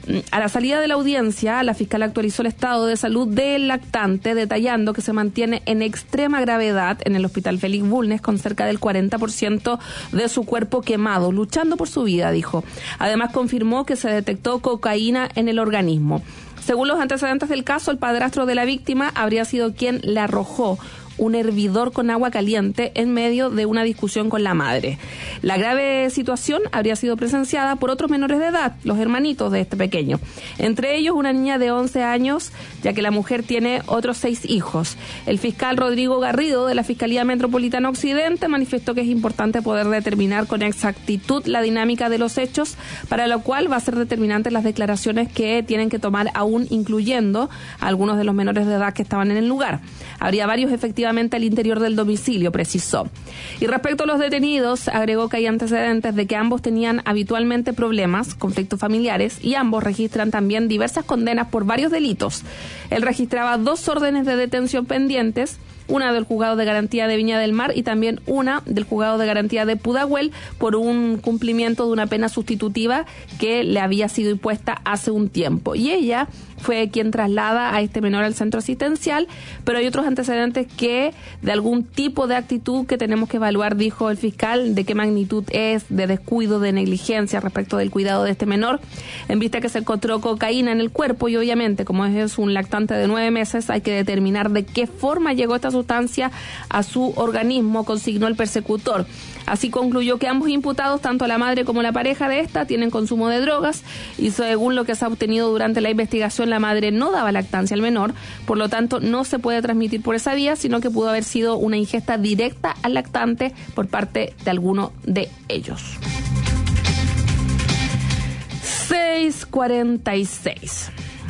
A la salida de la audiencia, la fiscal actualizó el estado de salud del lactante, detallando que se mantiene en extrema gravedad en el hospital Félix Bulnes, con cerca del cuarenta por ciento de su cuerpo quemado, luchando por su vida, dijo. Además, confirmó que se detectó cocaína en el organismo. Según los antecedentes del caso, el padrastro de la víctima habría sido quien le arrojó un hervidor con agua caliente en medio de una discusión con la madre. La grave situación habría sido presenciada por otros menores de edad, los hermanitos de este pequeño. Entre ellos, una niña de once años, ya que la mujer tiene otros seis hijos. El fiscal Rodrigo Garrido, de la Fiscalía Metropolitana Occidente, manifestó que es importante poder determinar con exactitud la dinámica de los hechos, para lo cual va a ser determinante las declaraciones que tienen que tomar, aún incluyendo a algunos de los menores de edad que estaban en el lugar. Habría varios efectivamente al interior del domicilio, precisó. Y respecto a los detenidos, agregó que hay antecedentes de que ambos tenían habitualmente problemas, conflictos familiares, y ambos registran también diversas condenas por varios delitos. Él registraba dos órdenes de detención pendientes, una del Juzgado de Garantía de Viña del Mar y también una del Juzgado de Garantía de Pudahuel por un cumplimiento de una pena sustitutiva que le había sido impuesta hace un tiempo. Y ella fue quien traslada a este menor al centro asistencial, pero hay otros antecedentes que de algún tipo de actitud que tenemos que evaluar, dijo el fiscal, de qué magnitud es, de descuido, de negligencia respecto del cuidado de este menor, en vista que se encontró cocaína en el cuerpo y obviamente como es un lactante de nueve meses hay que determinar de qué forma llegó esta sustancia a su organismo, consignó el persecutor. Así concluyó que ambos imputados, tanto la madre como la pareja de esta, tienen consumo de drogas y según lo que se ha obtenido durante la investigación, la madre no daba lactancia al menor, por lo tanto no se puede transmitir por esa vía, sino que pudo haber sido una ingesta directa al lactante por parte de alguno de ellos. seis cuarenta y seis.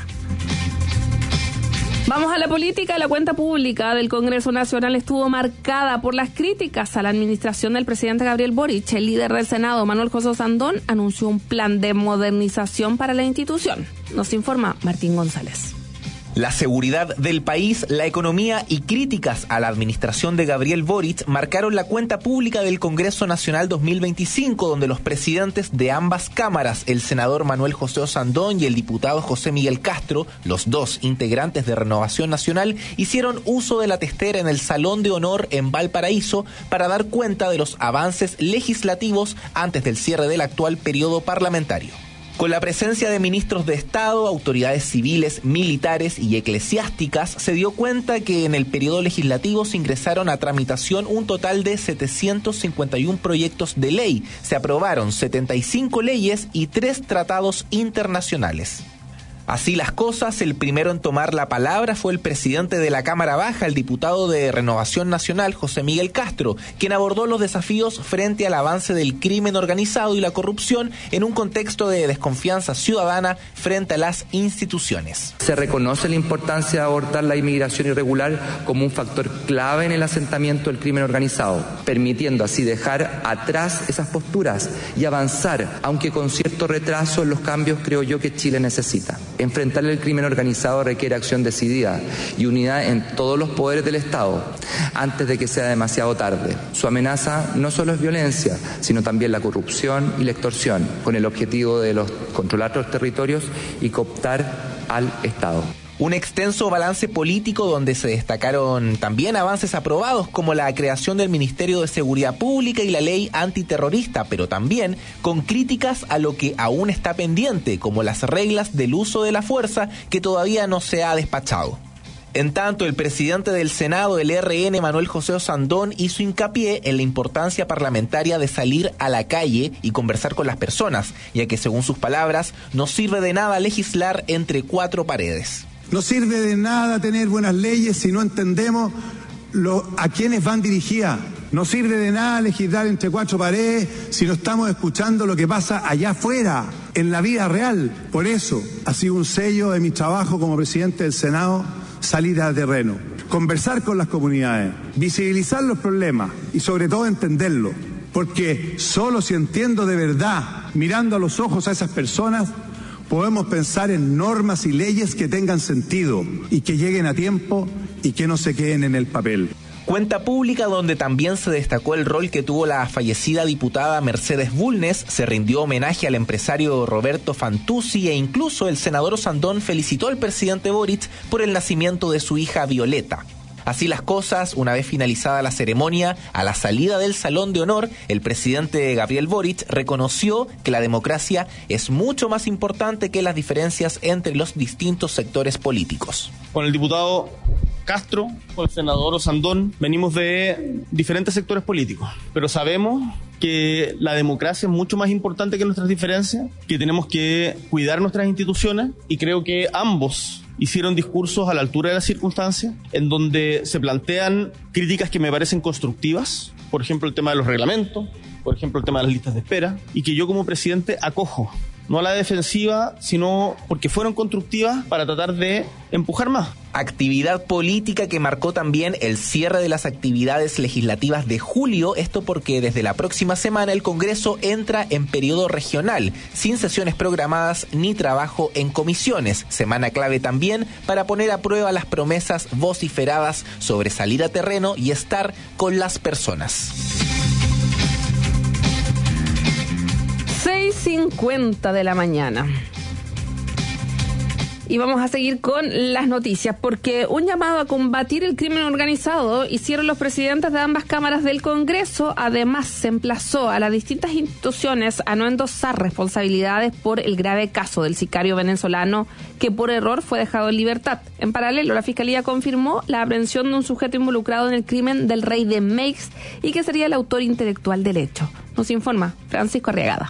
Vamos a la política. La cuenta pública del Congreso Nacional estuvo marcada por las críticas a la administración del presidente Gabriel Boric. El líder del Senado, Manuel José Sandón, anunció un plan de modernización para la institución. Nos informa Martín González. La seguridad del país, la economía y críticas a la administración de Gabriel Boric marcaron la cuenta pública del Congreso Nacional dos mil veinticinco, donde los presidentes de ambas cámaras, el senador Manuel José Osandón y el diputado José Miguel Castro, los dos integrantes de Renovación Nacional, hicieron uso de la testera en el Salón de Honor en Valparaíso para dar cuenta de los avances legislativos antes del cierre del actual periodo parlamentario. Con la presencia de ministros de Estado, autoridades civiles, militares y eclesiásticas, se dio cuenta que en el periodo legislativo se ingresaron a tramitación un total de setecientos cincuenta y uno proyectos de ley. Se aprobaron setenta y cinco leyes y tres tratados internacionales. Así las cosas, el primero en tomar la palabra fue el presidente de la Cámara Baja, el diputado de Renovación Nacional, José Miguel Castro, quien abordó los desafíos frente al avance del crimen organizado y la corrupción en un contexto de desconfianza ciudadana frente a las instituciones. Se reconoce la importancia de abordar la inmigración irregular como un factor clave en el asentamiento del crimen organizado, permitiendo así dejar atrás esas posturas y avanzar, aunque con cierto retraso en los cambios creo yo que Chile necesita. Enfrentar el crimen organizado requiere acción decidida y unidad en todos los poderes del Estado antes de que sea demasiado tarde. Su amenaza no solo es violencia, sino también la corrupción y la extorsión, con el objetivo de los, controlar los territorios y cooptar al Estado. Un extenso balance político donde se destacaron también avances aprobados como la creación del Ministerio de Seguridad Pública y la ley antiterrorista, pero también con críticas a lo que aún está pendiente, como las reglas del uso de la fuerza que todavía no se ha despachado. En tanto, el presidente del Senado, el R N, Manuel José Osandón, hizo hincapié en la importancia parlamentaria de salir a la calle y conversar con las personas, ya que según sus palabras, no sirve de nada legislar entre cuatro paredes. No sirve de nada tener buenas leyes si no entendemos lo, a quiénes van dirigidas. No sirve de nada legislar entre cuatro paredes si no estamos escuchando lo que pasa allá afuera, en la vida real. Por eso ha sido un sello de mi trabajo como presidente del Senado salir al terreno, conversar con las comunidades, visibilizar los problemas y sobre todo entenderlos. Porque solo si entiendo de verdad, mirando a los ojos a esas personas, podemos pensar en normas y leyes que tengan sentido y que lleguen a tiempo y que no se queden en el papel. Cuenta pública donde también se destacó el rol que tuvo la fallecida diputada Mercedes Bulnes, se rindió homenaje al empresario Roberto Fantuzzi e incluso el senador Osandón felicitó al presidente Boric por el nacimiento de su hija Violeta. Así las cosas, una vez finalizada la ceremonia, a la salida del Salón de Honor, el presidente Gabriel Boric reconoció que la democracia es mucho más importante que las diferencias entre los distintos sectores políticos. Con el diputado Castro, con el senador Osandón, venimos de diferentes sectores políticos, pero sabemos que la democracia es mucho más importante que nuestras diferencias, que tenemos que cuidar nuestras instituciones y creo que ambos hicieron discursos a la altura de las circunstancias, en donde se plantean críticas que me parecen constructivas, por ejemplo el tema de los reglamentos, por ejemplo el tema de las listas de espera, y que yo como presidente acojo, no a la defensiva, sino porque fueron constructivas para tratar de empujar más. Actividad política que marcó también el cierre de las actividades legislativas de julio, esto porque desde la próxima semana el Congreso entra en periodo regional, sin sesiones programadas ni trabajo en comisiones, semana clave también para poner a prueba las promesas vociferadas sobre salir a terreno y estar con las personas. seis cincuenta de la mañana. Y vamos a seguir con las noticias, porque un llamado a combatir el crimen organizado hicieron los presidentes de ambas cámaras del Congreso. Además, se emplazó a las distintas instituciones a no endosar responsabilidades por el grave caso del sicario venezolano que por error fue dejado en libertad. En paralelo, la Fiscalía confirmó la aprehensión de un sujeto involucrado en el crimen del Rey de Meix y que sería el autor intelectual del hecho. Nos informa Francisco Arriagada.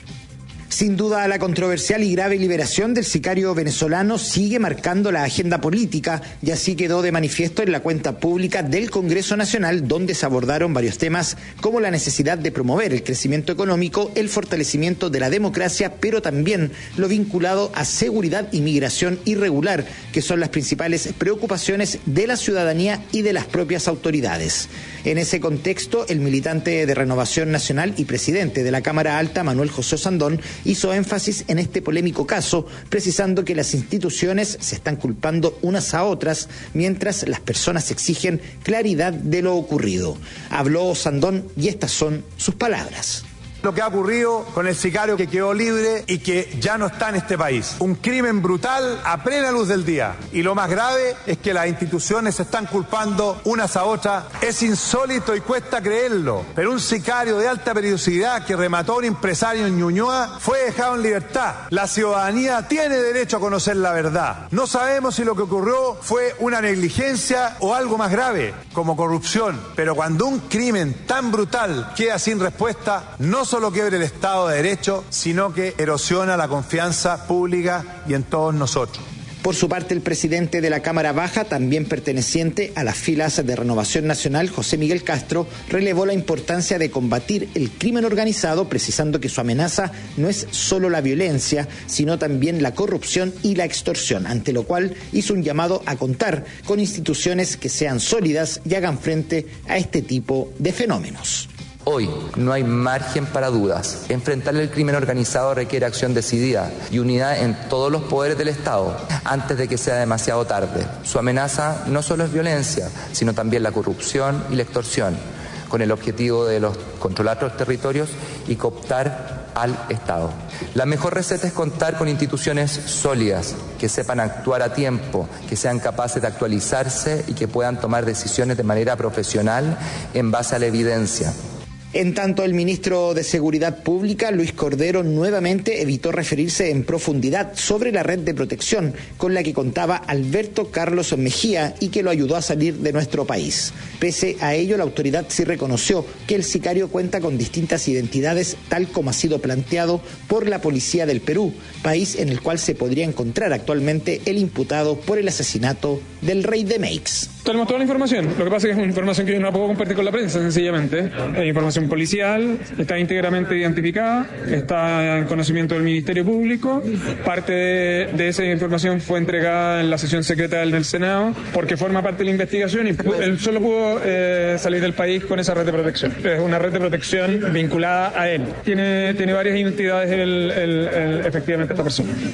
Sin duda, la controversial y grave liberación del sicario venezolano sigue marcando la agenda política y así quedó de manifiesto en la cuenta pública del Congreso Nacional, donde se abordaron varios temas como la necesidad de promover el crecimiento económico, el fortalecimiento de la democracia, pero también lo vinculado a seguridad y migración irregular, que son las principales preocupaciones de la ciudadanía y de las propias autoridades. En ese contexto, el militante de Renovación Nacional y presidente de la Cámara Alta, Manuel José Osandón, hizo énfasis en este polémico caso, precisando que las instituciones se están culpando unas a otras, mientras las personas exigen claridad de lo ocurrido. Habló Osandón y estas son sus palabras. Lo que ha ocurrido con el sicario que quedó libre y que ya no está en este país. Un crimen brutal a plena luz del día. Y lo más grave es que las instituciones se están culpando unas a otras. Es insólito y cuesta creerlo, pero un sicario de alta periodicidad que remató a un empresario en Ñuñoa fue dejado en libertad. La ciudadanía tiene derecho a conocer la verdad. No sabemos si lo que ocurrió fue una negligencia o algo más grave, como corrupción. Pero cuando un crimen tan brutal queda sin respuesta, no solo quiebra el Estado de Derecho, sino que erosiona la confianza pública y en todos nosotros. Por su parte, el presidente de la Cámara Baja, también perteneciente a las filas de Renovación Nacional, José Miguel Castro, relevó la importancia de combatir el crimen organizado, precisando que su amenaza no es solo la violencia, sino también la corrupción y la extorsión, ante lo cual hizo un llamado a contar con instituciones que sean sólidas y hagan frente a este tipo de fenómenos. Hoy no hay margen para dudas. Enfrentar el crimen organizado requiere acción decidida y unidad en todos los poderes del Estado antes de que sea demasiado tarde. Su amenaza no solo es violencia, sino también la corrupción y la extorsión, con el objetivo de los, controlar los territorios y cooptar al Estado. La mejor receta es contar con instituciones sólidas, que sepan actuar a tiempo, que sean capaces de actualizarse y que puedan tomar decisiones de manera profesional en base a la evidencia. En tanto, el ministro de Seguridad Pública, Luis Cordero, nuevamente evitó referirse en profundidad sobre la red de protección con la que contaba Alberto Carlos Mejía y que lo ayudó a salir de nuestro país. Pese a ello, la autoridad sí reconoció que el sicario cuenta con distintas identidades, tal como ha sido planteado por la Policía del Perú, país en el cual se podría encontrar actualmente el imputado por el asesinato del Rey de Meix. Tenemos toda la información, lo que pasa es que es una información que yo no puedo compartir con la prensa, sencillamente. Es información policial, está íntegramente identificada, está en conocimiento del Ministerio Público. Parte de, de esa información fue entregada en la sesión secreta del Senado porque forma parte de la investigación y él solo pudo eh, salir del país con esa red de protección. Es una red de protección vinculada a él. Tiene, tiene varias identidades el, el, el, efectivamente esta persona.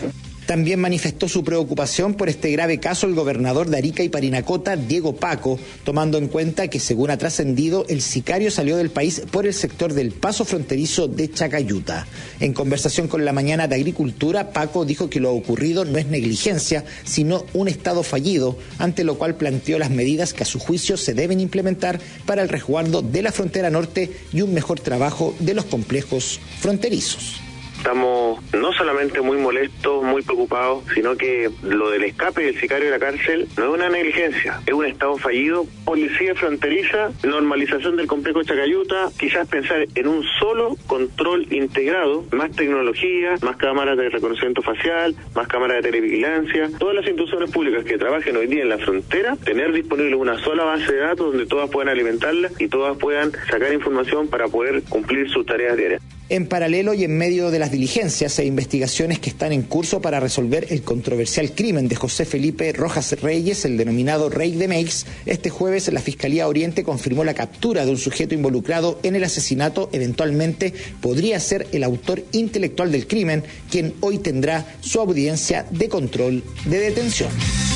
También manifestó su preocupación por este grave caso el gobernador de Arica y Parinacota, Diego Paco, tomando en cuenta que, según ha trascendido, el sicario salió del país por el sector del paso fronterizo de Chacayuta. En conversación con La Mañana de Agricultura, Paco dijo que lo ocurrido no es negligencia, sino un Estado fallido, ante lo cual planteó las medidas que a su juicio se deben implementar para el resguardo de la frontera norte y un mejor trabajo de los complejos fronterizos. Estamos no solamente muy molestos, muy preocupados, sino que lo del escape del sicario de la cárcel no es una negligencia, es un Estado fallido, policía fronteriza, normalización del complejo Chacayuta, quizás pensar en un solo control integrado, más tecnología, más cámaras de reconocimiento facial, más cámaras de televigilancia, todas las instituciones públicas que trabajen hoy día en la frontera, tener disponible una sola base de datos donde todas puedan alimentarla y todas puedan sacar información para poder cumplir sus tareas diarias. En paralelo y en medio de las diligencias e investigaciones que están en curso para resolver el controversial crimen de José Felipe Rojas Reyes, el denominado Rey de Meix, este jueves la Fiscalía Oriente confirmó la captura de un sujeto involucrado en el asesinato. Eventualmente podría ser el autor intelectual del crimen, quien hoy tendrá su audiencia de control de detención.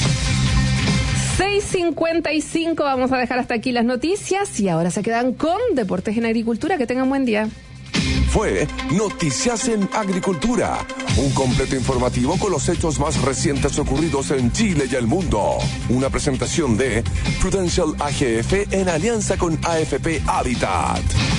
seis cincuenta y cinco, vamos a dejar hasta aquí las noticias y ahora se quedan con Deportes en Agricultura. Que tengan buen día. Fue Noticias en Agricultura, un completo informativo con los hechos más recientes ocurridos en Chile y el mundo. Una presentación de Prudential A G F en alianza con A F P Habitat.